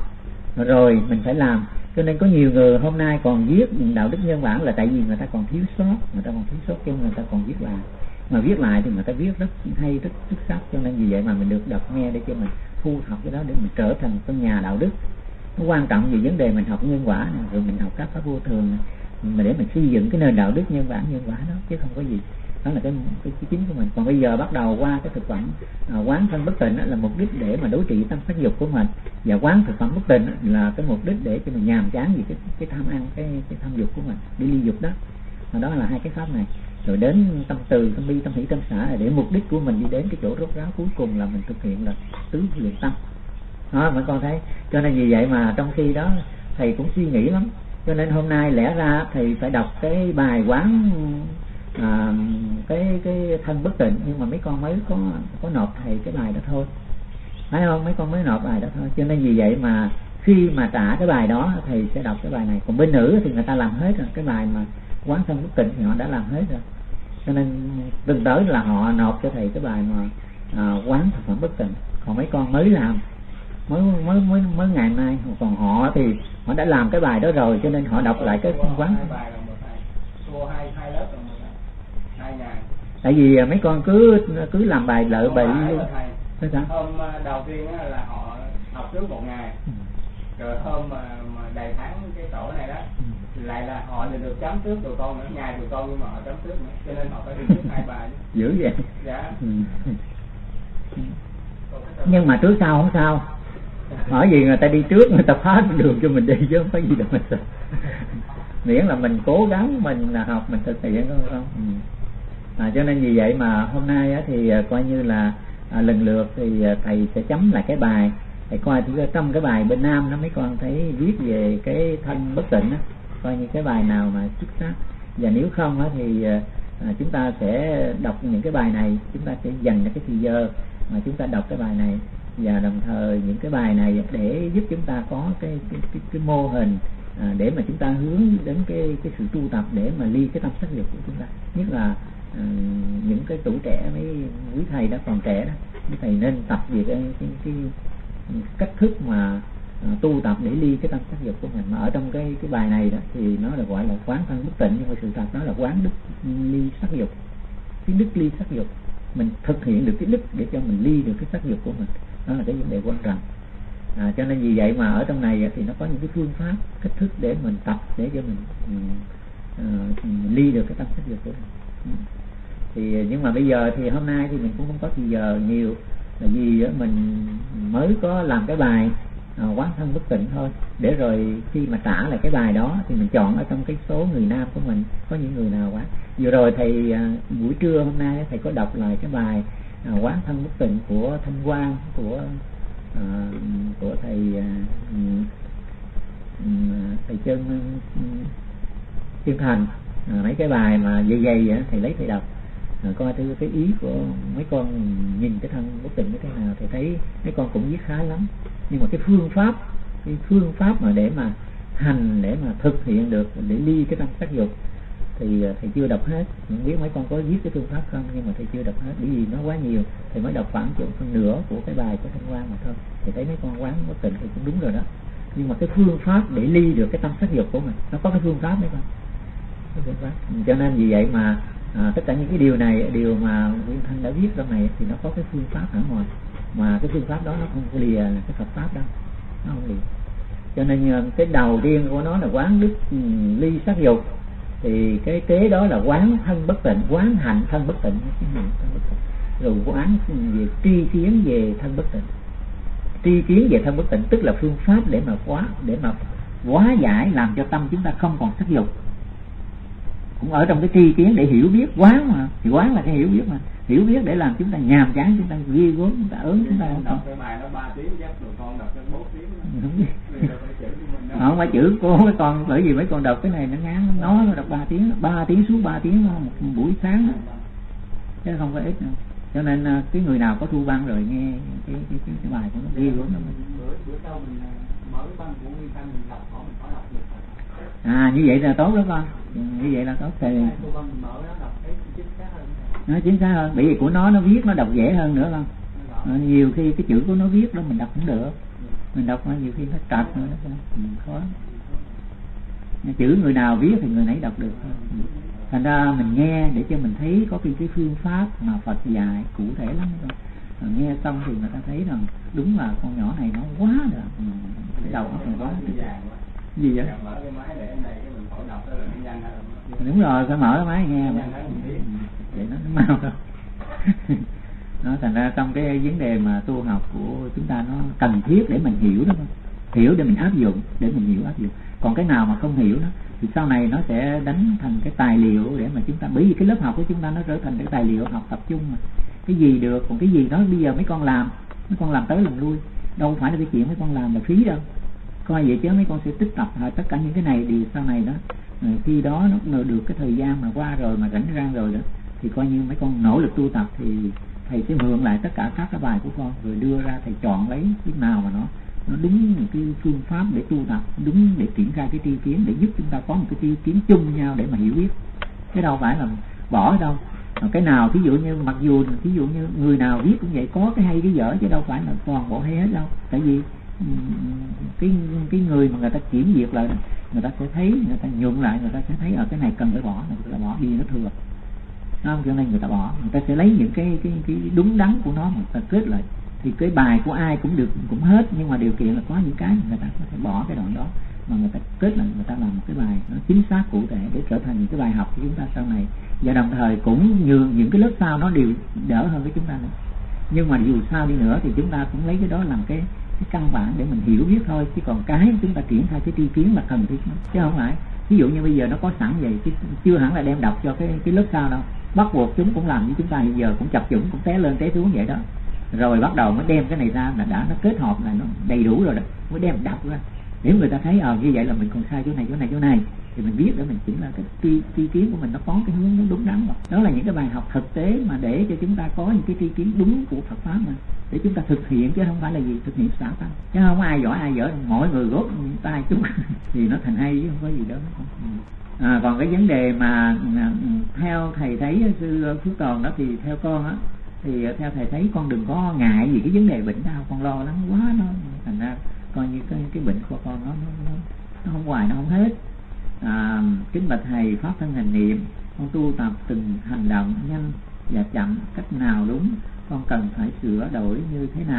rồi mình phải làm. Cho nên có nhiều người hôm nay còn viết đạo đức nhân bản là tại vì người ta còn thiếu sót, người ta còn thiếu sót cho người ta còn viết lại. Mà viết lại thì người ta viết rất hay, rất xuất sắc. Cho nên vì vậy mà mình được đọc nghe để cho mình thu thập cái đó để mình trở thành con nhà đạo đức. Nó quan trọng vì vấn đề mình học nhân quả này, rồi mình học các pháp vô thường này, mà để mình xây dựng cái nền đạo đức nhân bản nhân quả đó, chứ không có gì. Đó là cái, cái, cái chính của mình. Còn bây giờ bắt đầu qua cái thực phẩm à, quán thân bất tịnh là mục đích để mà đối trị tâm sắc dục của mình, và quán thực phẩm bất tịnh là cái mục đích để cho mình nhàm chán vì cái cái tham ăn, cái cái tham dục của mình, đi ly dục đó. Mà đó là hai cái pháp này. Rồi đến tâm từ, tâm bi, tâm hỷ, tâm xả là để mục đích của mình đi đến cái chỗ rốt ráo cuối cùng là mình thực hiện là tứ luyện tâm. Đó mấy con thấy. Cho nên vì vậy mà trong khi đó thầy cũng suy nghĩ lắm. Cho nên hôm nay lẽ ra thầy phải đọc cái bài quán à, cái cái thân bất tịnh, nhưng mà mấy con mới có có nộp thầy cái bài đó thôi, phải không? Mấy con mới nộp bài đó thôi. Cho nên vì vậy mà khi mà trả cái bài đó thầy sẽ đọc cái bài này. Còn bên nữ thì người ta làm hết rồi, cái bài mà quán thân bất tịnh thì họ đã làm hết rồi. Cho nên từng tới là họ nộp cho thầy cái bài mà à, quán thực phẩm bất tịnh. Còn mấy con mới làm, mới mới mới mới ngày nay. Còn họ thì họ đã làm cái bài đó rồi, cho nên họ đọc lại cái quán. Tại vì mấy con cứ cứ làm bài lợi bậy luôn. Hôm đầu tiên là họ học trước một ngày, rồi hôm mà, mà đầy tháng cái tổ này đó lại là họ được chấm trước tụi con nữa, ngày tụi con nhưng mà họ chấm trước nữa, cho nên họ phải đi trước hai bài. Dữ vậy. Dạ. Ừ. Nhưng mà trước sau không sao. Hỏi gì người ta đi trước, người ta phá đường cho mình đi chứ không có gì đâu mình sợ. Miễn là mình cố gắng, mình là học, mình thực hiện không không. Ừ. À, cho nên vì vậy mà hôm nay á, thì coi như là à, lần lượt thì thầy sẽ chấm lại cái bài. Thầy coi thì trong cái bài bên Nam đó mấy con thấy viết về cái thân bất tịnh á, coi như cái bài nào mà xuất sắc. Và nếu không á, thì à, chúng ta sẽ đọc những cái bài này, chúng ta sẽ dành cái thời giờ mà chúng ta đọc cái bài này, và đồng thời những cái bài này để giúp chúng ta có cái cái cái, cái mô hình à, để mà chúng ta hướng đến cái cái sự tu tập để mà ly cái tâm sắc dục của chúng ta. Nhất là à, những cái tuổi trẻ, mấy quý thầy đó còn trẻ đó, quý thầy nên tập về cái, cái, cái cách thức mà à, tu tập để ly cái tâm sắc dục của mình. Mà ở trong cái cái bài này đó thì nó là gọi là quán thân bất tịnh, nhưng mà sự thật nó là quán đức ly sắc dục, cái đức ly sắc dục. Mình thực hiện được cái đức để cho mình ly được cái sắc dục của mình, đó là cái vấn đề quan trọng. À, cho nên vì vậy mà ở trong này thì nó có những cái phương pháp, cách thức để mình tập để cho mình, mình uh, ly được cái tâm sắc dục của mình. Thì nhưng mà bây giờ thì hôm nay thì mình cũng không có thì giờ nhiều, là vì mình mới có làm cái bài uh, quán thân bất tịnh thôi, để rồi khi mà trả lại cái bài đó thì mình chọn ở trong cái số người nam của mình có những người nào quán. Vừa rồi thầy uh, buổi trưa hôm nay thầy có đọc lại cái bài uh, quán thân bất tịnh của Thanh Quang, của uh, của thầy uh, thầy chân Thiên Thành, à, mấy cái bài mà dày dày á, thầy lấy thầy đọc, à, coi thử cái ý của mấy con nhìn cái thân bất tịnh như thế nào. Thầy thấy mấy con cũng viết khá lắm, nhưng mà cái phương pháp cái phương pháp mà để mà hành, để mà thực hiện được, để ly cái tâm sắc dục thì thầy chưa đọc hết. Không biết mấy con có viết cái phương pháp không, nhưng mà thầy chưa đọc hết, bởi vì nó quá nhiều. Thầy mới đọc khoảng chừng phân nửa của cái bài của Thanh Quang mà thôi. Thầy thấy mấy con quán bất tịnh thì cũng đúng rồi đó, nhưng mà cái phương pháp để ly được cái tâm sắc dục của mình, nó có cái phương pháp đấy không? Cái phương pháp. Cho nên vì vậy mà à, tất cả những cái điều này, điều mà Nguyên Thanh đã viết trong này thì nó có cái phương pháp hẳn rồi, mà cái phương pháp đó nó không có lìa là cái Phật pháp đâu, nó không lìa. Cho nên cái đầu tiên của nó là quán đức ly sắc dục, thì cái kế đó là quán thân bất tịnh, quán hạnh thân bất tịnh, rồi quán về tri kiến về thân bất tịnh. Tri kiến về thân bất tịnh tức là phương pháp để mà hóa để mà hóa giải, làm cho tâm chúng ta không còn sắc dục. Cũng ở trong cái tri kiến để hiểu biết, quán mà, thì quán là cái hiểu biết mà, hiểu biết để làm chúng ta nhàm chán, chúng ta ghi gớm, chúng ta ớn, chúng ta không đọc cái bài nó ba tiếng chắc rồi con đọc cái bốn tiếng. Không phải chữ cô mấy con, bởi vì mấy con đọc cái này nó ngắn, nó nó đọc ba tiếng, ba tiếng xuống ba tiếng một, một buổi sáng đó, chứ không có ít nữa. Cho nên cái người nào có thu băng rồi nghe cái cái cái, cái bài của nó ghi gớm lắm. Bữa bữa sau mình mở băng của Nguyên Thanh mình đọc họ mình có đọc được. À như vậy là tốt đó con, như vậy là tốt. Thì nó chính xác hơn, bởi vì của nó nó viết nó đọc dễ hơn nữa không? À, nhiều khi cái chữ của nó viết đó mình đọc cũng được, mình đọc nó nhiều khi nó trật nữa đó, ừ, khó. Chữ người nào viết thì người nấy đọc được. Thành ra mình nghe để cho mình thấy có cái, cái phương pháp mà Phật dạy cụ thể lắm đó. Rồi nghe xong thì người ta thấy rằng đúng là con nhỏ này nó quá rồi, ừ, cái đầu óc này quá gì vậy? Đúng rồi, phải mở cái máy nghe mà. Vậy nó nó mau đâu. Nó thành ra trong cái vấn đề mà tu học của chúng ta nó cần thiết để mình hiểu đó, hiểu để mình áp dụng, để mình hiểu áp dụng. Còn cái nào mà không hiểu nó thì sau này nó sẽ đánh thành cái tài liệu để mà chúng ta, bởi vì cái lớp học của chúng ta nó trở thành cái tài liệu học tập trung mà. Cái gì được, còn cái gì đó bây giờ mấy con làm, mấy con làm tới làm lui, đâu phải là cái chuyện mấy con làm là phí đâu. Coi vậy chứ mấy con sẽ tích tập tất cả những cái này thì sau này đó, khi đó nó được cái thời gian mà qua rồi mà rảnh rang rồi đó, thì coi như mấy con nỗ lực tu tập thì thầy sẽ mượn lại tất cả các cái bài của con rồi đưa ra, thầy chọn lấy cái nào mà nó nó đúng một cái phương pháp để tu tập, đúng để triển khai cái tri kiến, để giúp chúng ta có một cái tri kiến chung với nhau để mà hiểu biết, chứ đâu phải là bỏ đâu. Cái nào ví dụ như mặc dù ví dụ như người nào viết cũng vậy, có cái hay cái dở chứ đâu phải là toàn bộ hay hết đâu. Tại vì cái cái người mà người ta kiểm duyệt lại, người ta sẽ thấy, người ta nhuận lại, người ta sẽ thấy ở cái này cần phải bỏ, người ta bỏ đi nó thừa, không? Cho nên người ta bỏ, người ta sẽ lấy những cái cái cái đúng đắn của nó mà người ta kết lại. Thì cái bài của ai cũng được, cũng hết, nhưng mà điều kiện là có những cái người ta có thể bỏ cái đoạn đó mà người ta kết lại, người ta làm một cái bài nó chính xác cụ thể để trở thành những cái bài học của chúng ta sau này, và đồng thời cũng như những cái lớp sau nó đều đỡ hơn với chúng ta nữa. Nhưng mà dù sao đi nữa thì chúng ta cũng lấy cái đó làm cái cái căn bản để mình hiểu biết thôi, chứ còn cái chúng ta triển khai cái tri kiến là cần thiết, chứ không phải ví dụ như bây giờ nó có sẵn vậy chứ chưa hẳn là đem đọc cho cái cái lớp sau đâu. Bắt buộc chúng cũng làm như chúng ta hiện giờ, cũng chập chủng, cũng té lên té xuống vậy đó, rồi bắt đầu mới đem cái này ra là đã nó kết hợp là nó đầy đủ rồi đó, mới đem đọc ra để người ta thấy ờ à, như vậy là mình còn sai chỗ này chỗ này chỗ này thì mình biết để mình chỉnh là cái tri, tri kiến của mình nó có cái hướng nó đúng đắn rồi. Đó là những cái bài học thực tế mà để cho chúng ta có những cái tri kiến đúng của Phật pháp mà để chúng ta thực hiện, chứ không phải là gì thực hiện xả tăng, chứ không ai giỏi ai dở, mỗi người góp tay chúng thì nó thành hay chứ không có gì đó. À, còn cái vấn đề mà theo thầy thấy sư Phước Toàn đó thì theo con á, thì theo thầy thấy con đừng có ngại gì cái vấn đề bệnh đau, con lo lắng quá nó thành ra coi như cái cái bệnh của con nó nó, nó không hoài nó không hết. À, kính bạch thầy, pháp thân hành niệm con tu tập từng hành động nhanh và chậm cách nào đúng, con cần phải sửa đổi như thế nào?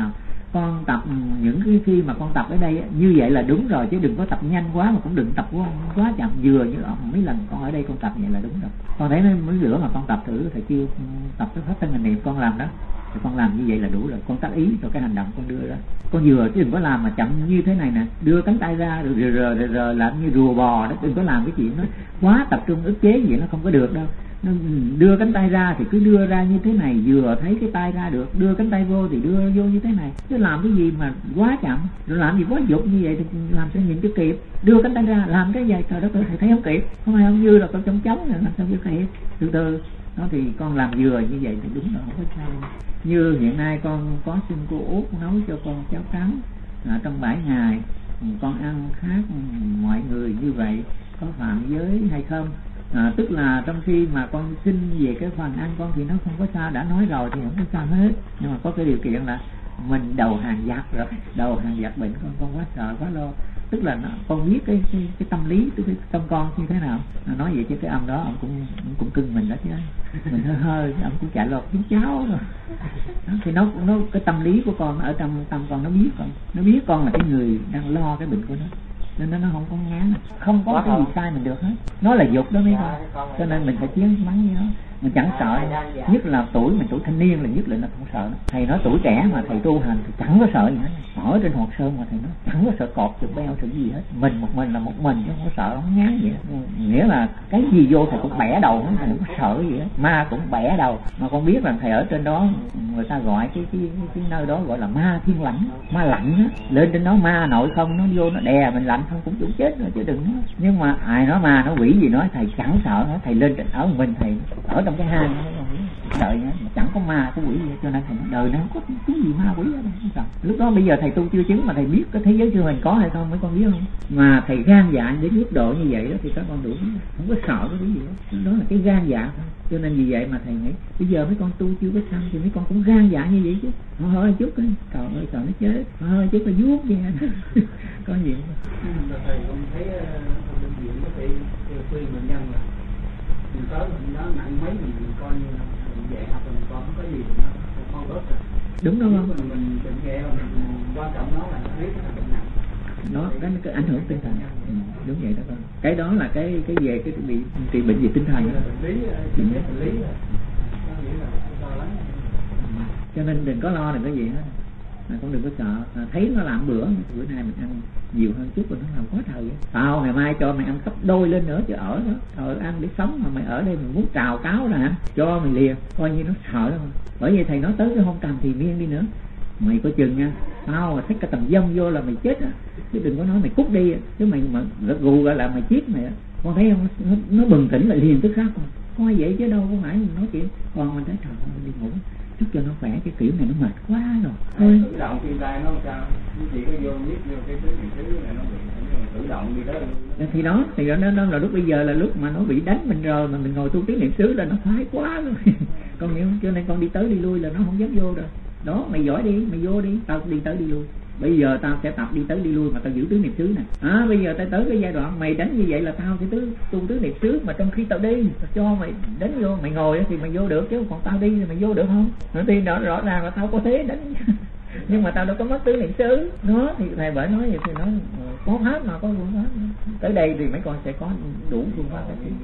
con tập những cái khi mà con tập ở đây như vậy là đúng rồi, chứ đừng có tập nhanh quá mà cũng đừng tập quá, quá chậm. Vừa như mấy lần con ở đây con tập vậy là đúng rồi. Con thấy mấy bữa mà con tập thử thầy kêu tập cái pháp thân hành niệm con làm đó, thì con làm như vậy là đủ rồi. Con tác ý rồi cái hành động con đưa ra, con vừa chứ đừng có làm mà chậm như thế này nè, đưa cánh tay ra rồi rờ rờ rờ làm như rùa bò đó. Đừng có làm cái chuyện đó quá tập trung ức chế vậy, nó không có được đâu. Nó đưa cánh tay ra thì cứ đưa ra như thế này, vừa thấy cái tay ra được, đưa cánh tay vô thì đưa vô như thế này. Chứ làm cái gì mà quá chậm, rồi làm gì quá dục như vậy thì làm sao nhìn cho kịp. Đưa cánh tay ra làm cái gì trời đất ơi, thầy thấy không kịp, không ai không như là con trống trống này, làm sao cho kịp. Từ từ đó thì con làm vừa như vậy thì đúng là không có sao. Như hiện nay con có xin cô Út nấu cho con cháo trắng à, trong bảy ngày con ăn khác mọi người như vậy có phạm giới hay không? À, tức là trong khi mà con xin về cái phần ăn con thì nó không có sao, đã nói rồi thì không có sao hết. Nhưng mà có cái điều kiện là mình đầu hàng giặc rồi, đầu hàng giặc bệnh con con quá sợ quá lo. Tức là nó, con biết cái, cái cái tâm lý tức cái tâm con như thế nào. À, nói vậy chứ cái ông đó ông cũng ông cũng cưng mình đó chứ, mình hơi hơi ông cũng chạy lọt tiếng cháu rồi. Đó, thì nó nó cái tâm lý của con ở trong tâm con nó biết con, nó biết con là cái người đang lo cái bệnh của nó, nên nó không có ngán, không có cái gì sai mình được hết. Nó là dục đó mấy con, cho nên mình phải chiến mắng với nó, mình chẳng sợ. Nhất là tuổi mình tuổi thanh niên là nhất là nó không sợ. Thầy nói tuổi trẻ mà thầy tu hành thì chẳng có sợ gì hết. Ở trên Hoàng Sơn mà thầy nói chẳng có sợ cọp sợ beo sợ gì hết. Mình một mình là một mình chứ không có sợ, không ngán gì hết. Nghĩa là cái gì vô thầy cũng bẻ đầu, thầy không có sợ gì hết. Ma cũng bẻ đầu. Mà con biết là thầy ở trên đó người ta gọi cái cái, cái, cái nơi đó gọi là ma thiên lãnh, ma lạnh á. Lên trên đó ma nội không nó vô nó đè mình lạnh không cũng chủ chết rồi chứ đừng nói. Nhưng mà ai nói ma nó quỷ gì nói thầy chẳng sợ hết. Thầy lên trên ở một mình thầy ở trong cái hang đợi nữa, chẳng có ma có quỷ gì, cho nên thầy đời này không có cái gì ma quỷ ở đây. Lúc đó bây giờ thầy tu chưa chứng mà thầy biết cái thế giới chưa mình có hay không mấy con biết không? Mà thầy gan dạ đến mức độ như vậy đó thì các con đủ, không có sợ cái gì đó. Đó là cái gan dạ thôi. Cho nên vì vậy mà thầy nghĩ bây giờ mấy con tu chưa có xong thì mấy con cũng gan dạ như vậy chứ. Họ hơi chút cái trời ơi trời nó chết, họ hơi chút là vuốt vậy. Có gì không? Thầy con thấy bệnh viện có thể khuyên bệnh nhân là mình tới mình đó nặng mấy mình coi như là mình dạy học mình coi không có gì thì nó không bớt rồi. Đúng đó không? Mình mình bệnh nhẹ mà mình quan trọng nó là nó biết nó là bệnh nặng. Nó cái cái ảnh hưởng tinh thần. Ừ, đúng vậy đó con. Cái đó là cái cái về cái bị trị bệnh về tinh thần. Bệnh lý, bệnh lý, bệnh lý rồi. Có nghĩa là lo lắng. Cho nên đừng có lo đừng có gì hết. Mà cũng đừng có sợ. À, thấy nó làm bữa bữa nay mình ăn nhiều hơn chút rồi nó làm quá trời vậy. Tao ngày mai cho mày ăn gấp đôi lên nữa chứ ở đó. Trời ăn để sống mà mày ở đây mình muốn trào cáo ra hả? Cho mày liền. Coi như nó sợ lắm. Bởi vì thầy nói tới cái hôm cầm thì miên đi nữa. Mày có chừng nha. Tao mà thích cái tầm dâm vô là mày chết á. Chứ đừng có nói mày cút đi. Chứ mày mà gù gọi là mày chết mày á. Con thấy không? Nó, nó bừng tỉnh lại liền tức khắc. Coi vậy chứ đâu có phải mình nói chuyện. Còn mình thấy trời ơi mình đi ngủ. Chút cho nó khỏe, cái kiểu này nó mệt quá rồi. Thôi. Tự động khi tay nó sao? Chỉ có vô nhít vô cái thứ gì thứ này nó bị tự động đi tới. Thì đó, thì đó, đó, đó là lúc bây giờ là lúc mà nó bị đánh mình rồi mà mình ngồi tu tiếng niệm xứ là nó khoái quá rồi. Con hiểu, cho nên con đi tới đi lui là nó không dám vô rồi. Đó, mày giỏi đi, mày vô đi, tao đi tới đi lui. Bây giờ tao sẽ tập đi tới đi lui mà tao giữ tứ niệm xứ nè. À, bây giờ tao tới cái giai đoạn mày đánh như vậy là tao sẽ tứ tu tứ niệm xứ mà trong khi tao đi, tao cho mày đánh vô, mày ngồi thì mày vô được chứ còn tao đi thì mày vô được không? Nói thì đó rõ ràng là tao có thế đánh. Nhưng mà tao đâu có mất tứ niệm xứ. Đó thì thầy bởi nói vậy thì nói có pháp mà có phương pháp. Tới đây thì mấy con sẽ có đủ phương pháp.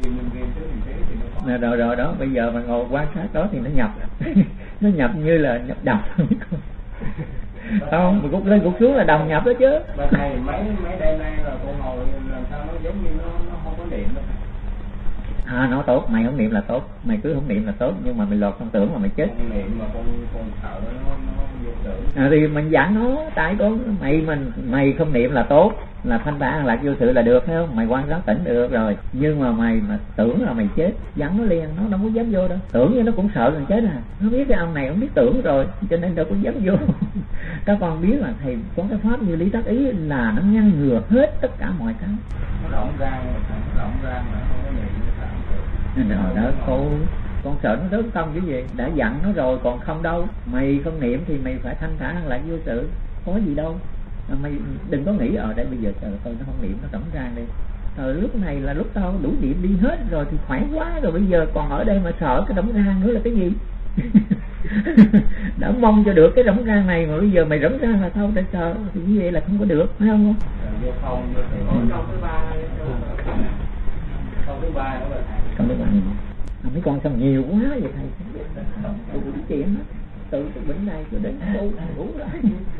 Nè rồi rồi đó, bây giờ mà ngồi quan sát đó thì nó nhập. Nó nhập như là nhập độc. Không, mình cút lên cút xuống là đồng nhập đó chứ. Mà thầy mấy mấy đêm nay là con ngồi làm sao nó giống như nó nó không có niệm đâu. À nó tốt, mày không niệm là tốt, mày cứ không niệm là tốt, nhưng mà mày lọt trong tưởng mà mày chết. Con niệm mà con con sợ nó nó vô tưởng. À, thì mình dặn nó, tại con mày mình mày không niệm là tốt, là thanh tản an lạc vô sự là được thấy không? Mày quan sát tỉnh được rồi, nhưng mà mày mà tưởng là mày chết, dặn nó liền, nó đâu có dám vô đâu. Tưởng như nó cũng sợ mình chết à. Nó biết cái ông này không biết tưởng rồi, cho nên đâu có dám vô. Các con biết là thầy có cái pháp như lý tác ý là nó ngăn ngừa hết tất cả mọi cái. Nó động ra, nó động ra mà không có niệm nó sợ. Nên rồi đó cô, con sợ nó đớn tâm cái gì, đã dặn nó rồi còn không đâu. Mày không niệm thì mày phải thanh thản an lạc vô sự, có gì đâu. Mày đừng có nghĩ ở đây bây giờ trời tôi nó không niệm nó tổng ra đi. Thời lúc này là lúc tao đủ niệm đi hết rồi thì khỏe quá rồi, bây giờ còn ở đây mà sợ cái tổng ra nữa là cái gì? đã mong cho được cái rỗng rang này mà bây giờ mày rỗng rang là thôi tại sao thì như vậy là không có được, phải không? Vô không, vô không. Câu thứ ba, câu thứ ba đó là thầy. Câu thứ ba này. Mấy con sao nhiều quá vậy thầy? Tôi cũng chuyện hết. Từ từ bệnh này cho đến đâu ngủ lại.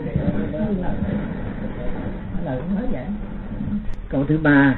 Lời cũng nói vậy. Câu thứ ba,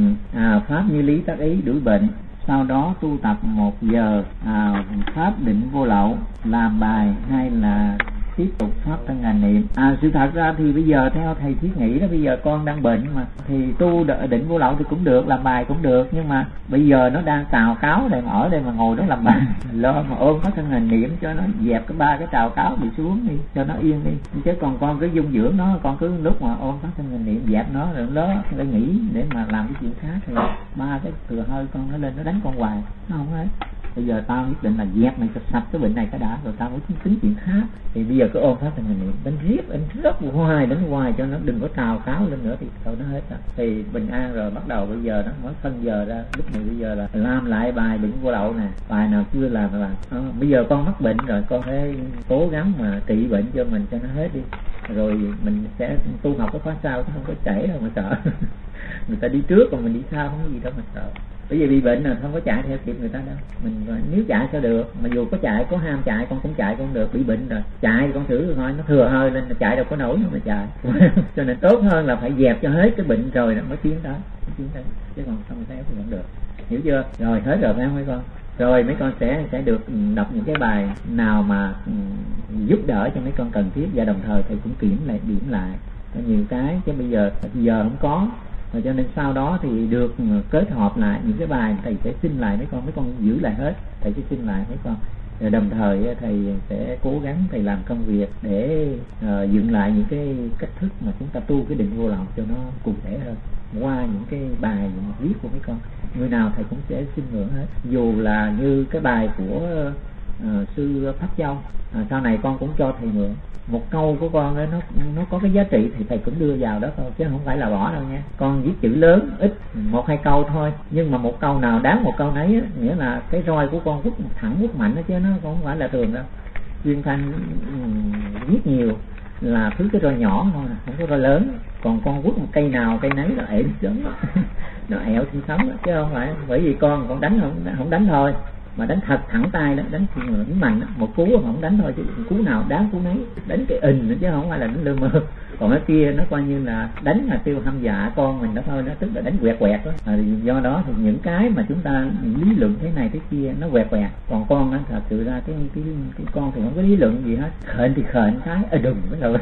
à, pháp như lý tác ý đuổi bệnh. Sau đó tu tập một giờ à, pháp định vô lậu, làm bài hay là tiếp tục pháp thân hành niệm. À, sự thật ra thì bây giờ theo thầy thiết nghĩ đó, bây giờ con đang bệnh mà thì tu định vô lậu thì cũng được, làm bài cũng được, nhưng mà bây giờ nó đang tào cáo đây mà ở đây mà ngồi đó làm bài lo mà ôm pháp thân hành niệm cho nó dẹp cái ba cái tào cáo bị xuống đi, cho nó yên đi, chứ còn con cứ dung dưỡng nó, con cứ lúc mà ôm pháp thân hành niệm dẹp nó rồi nó để nghỉ để mà làm cái chuyện khác thì ba cái thừa hơi con nó lên nó đánh con hoài, nó không hết. Bây giờ tao nhất định là dẹp mày cho sạch cái bệnh này cái đã rồi tao mới tính chuyện khác. Thì bây giờ cứ ôm pháp thân hành niệm đánh riết đánh rất hoài đánh hoài cho nó đừng có trào cáo lên nữa thì thôi nó hết rồi. Thì bình an rồi bắt đầu bây giờ nó mới phân giờ ra lúc này bây giờ là làm lại bài định vô lậu nè, bài nào chưa làm là à, bây giờ con mắc bệnh rồi con phải cố gắng mà trị bệnh cho mình cho nó hết đi, rồi mình sẽ tu học cái khóa sau chứ không có chảy đâu mà sợ. Người ta đi trước còn mình đi sau không có gì đâu mà sợ. Bởi vì bị bệnh là không có chạy theo kịp người ta đâu. Mình nếu chạy sao được, mà dù có chạy có ham chạy con cũng chạy con được, bị bệnh rồi chạy con thử thôi nó thừa hơi lên chạy đâu có nổi mà chạy. Cho nên tốt hơn là phải dẹp cho hết cái bệnh rồi mới tiến tới, mới tiến tới chứ còn không theo thì vẫn được, hiểu chưa? Rồi hết rồi phải không mấy con? Rồi mấy con sẽ sẽ được đọc những cái bài nào mà um, giúp đỡ cho mấy con cần thiết, và đồng thời thầy cũng kiểm lại điểm lại có nhiều cái chứ bây giờ bây giờ không có. Rồi cho nên sau đó thì được kết hợp lại những cái bài thầy sẽ xin lại mấy con, mấy con giữ lại hết, thầy sẽ xin lại mấy con. Rồi đồng thời thầy sẽ cố gắng thầy làm công việc để uh, dựng lại những cái cách thức mà chúng ta tu cái định vô lậu cho nó cụ thể hơn qua những cái bài những viết của mấy con. Người nào thầy cũng sẽ xin mượn hết, dù là như cái bài của uh, sư Pháp Châu, uh, sau này con cũng cho thầy mượn. Một câu của con ấy, nó nó có cái giá trị thì thầy cũng đưa vào đó thôi chứ không phải là bỏ đâu nha. Con viết chữ lớn ít một hai câu thôi, nhưng mà một câu nào đáng một câu nấy á, nghĩa là cái roi của con quất thẳng quất mạnh đó chứ nó không phải là thường đâu. Duyên Thanh um, viết nhiều là thứ cái roi nhỏ thôi, không có roi lớn. Còn con quất một cây nào cây nấy là ẻo sớm nó ẹo sinh sống đó, chứ không phải bởi vì con con đánh không không đánh thôi, mà đánh thật thẳng tay đó, đánh đánh mạnh đó. Một cú mà không đánh thôi chứ cú nào đáng cú nấy, đánh cái ình nữa chứ không phải là đánh lơ mơ. Còn cái kia nó coi như là đánh là tiêu hăm dạ con mình đó thôi, nó tức là đánh quẹt quẹt đó. À, do đó thì những cái mà chúng ta lý luận thế này thế kia nó quẹt quẹt, còn con á thật sự ra cái cái cái con thì không có lý luận gì hết, khệnh thì khệnh cái ở đùng cái rồi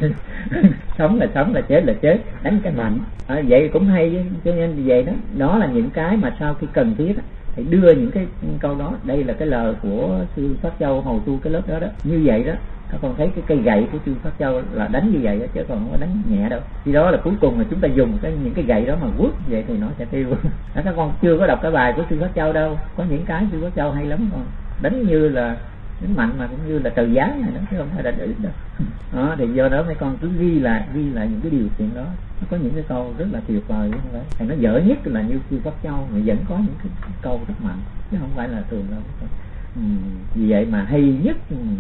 sống là sống là chết là chết, đánh cái mạnh. À, vậy cũng hay cho nên vì vậy đó, đó là những cái mà sau khi cần thiết đó, hãy đưa những cái câu đó. Đây là cái lời của sư Pháp Châu hồi tu cái lớp đó đó, như vậy đó. Các con thấy cái cây gậy của sư Pháp Châu là đánh như vậy đó, chứ còn không có đánh nhẹ đâu. Khi đó là cuối cùng là chúng ta dùng cái những cái gậy đó mà quất vậy thì nó sẽ tiêu. Các con chưa có đọc cái bài của sư Pháp Châu đâu, có những cái sư Pháp Châu hay lắm con, đánh như là đánh mạnh mà cũng như là trời giáng này đó, chứ không phải là đỉnh đâu. Đó, thì do đó mấy con cứ ghi lại ghi lại những cái điều kiện đó. Nó có những cái câu rất là tuyệt vời không phải. Thì nó dở nhất là như sư Pháp Châu mà vẫn có những cái câu rất mạnh chứ không phải là thường đâu. Ừ, vì vậy mà hay nhất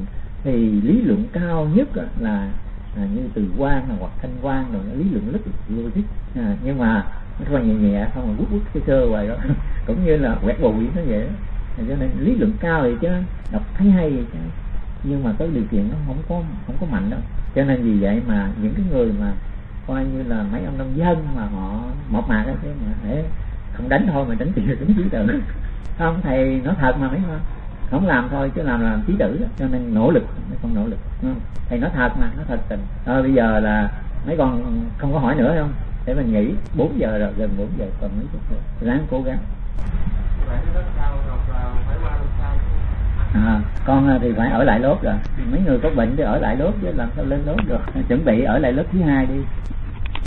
thì lý luận cao nhất là à, như từ quan hoặc thanh quan rồi lý luận rất logic, à, nhưng mà nó thôi nhẹ nhẹ không mà bút bút sơ sơ hoài đó cũng như là quẹt bụi nó vậy đó. Cho nên lý luận cao thì chứ đọc thấy hay chứ, nhưng mà cái điều kiện nó không có không có mạnh đâu. Cho nên vì vậy mà những cái người mà coi như là mấy ông nông dân mà họ một mạc đó, chứ mà để không đánh thôi mà đánh tiền đánh trí tử không, thầy nói thật mà mấy con không làm thôi chứ làm làm trí tử đó. Cho nên nỗ lực mấy con nỗ lực, không? Thầy nói thật mà, nói thật tình. Rồi bây giờ là mấy con không có hỏi nữa không, để mình nghỉ. Bốn giờ rồi, gần bốn giờ còn mấy chút nữa, ráng cố gắng. À, con thì phải ở lại lớp rồi. Mấy người có bệnh thì ở lại lớp chứ làm sao lên lớp được. Chuẩn bị ở lại lớp thứ hai đi.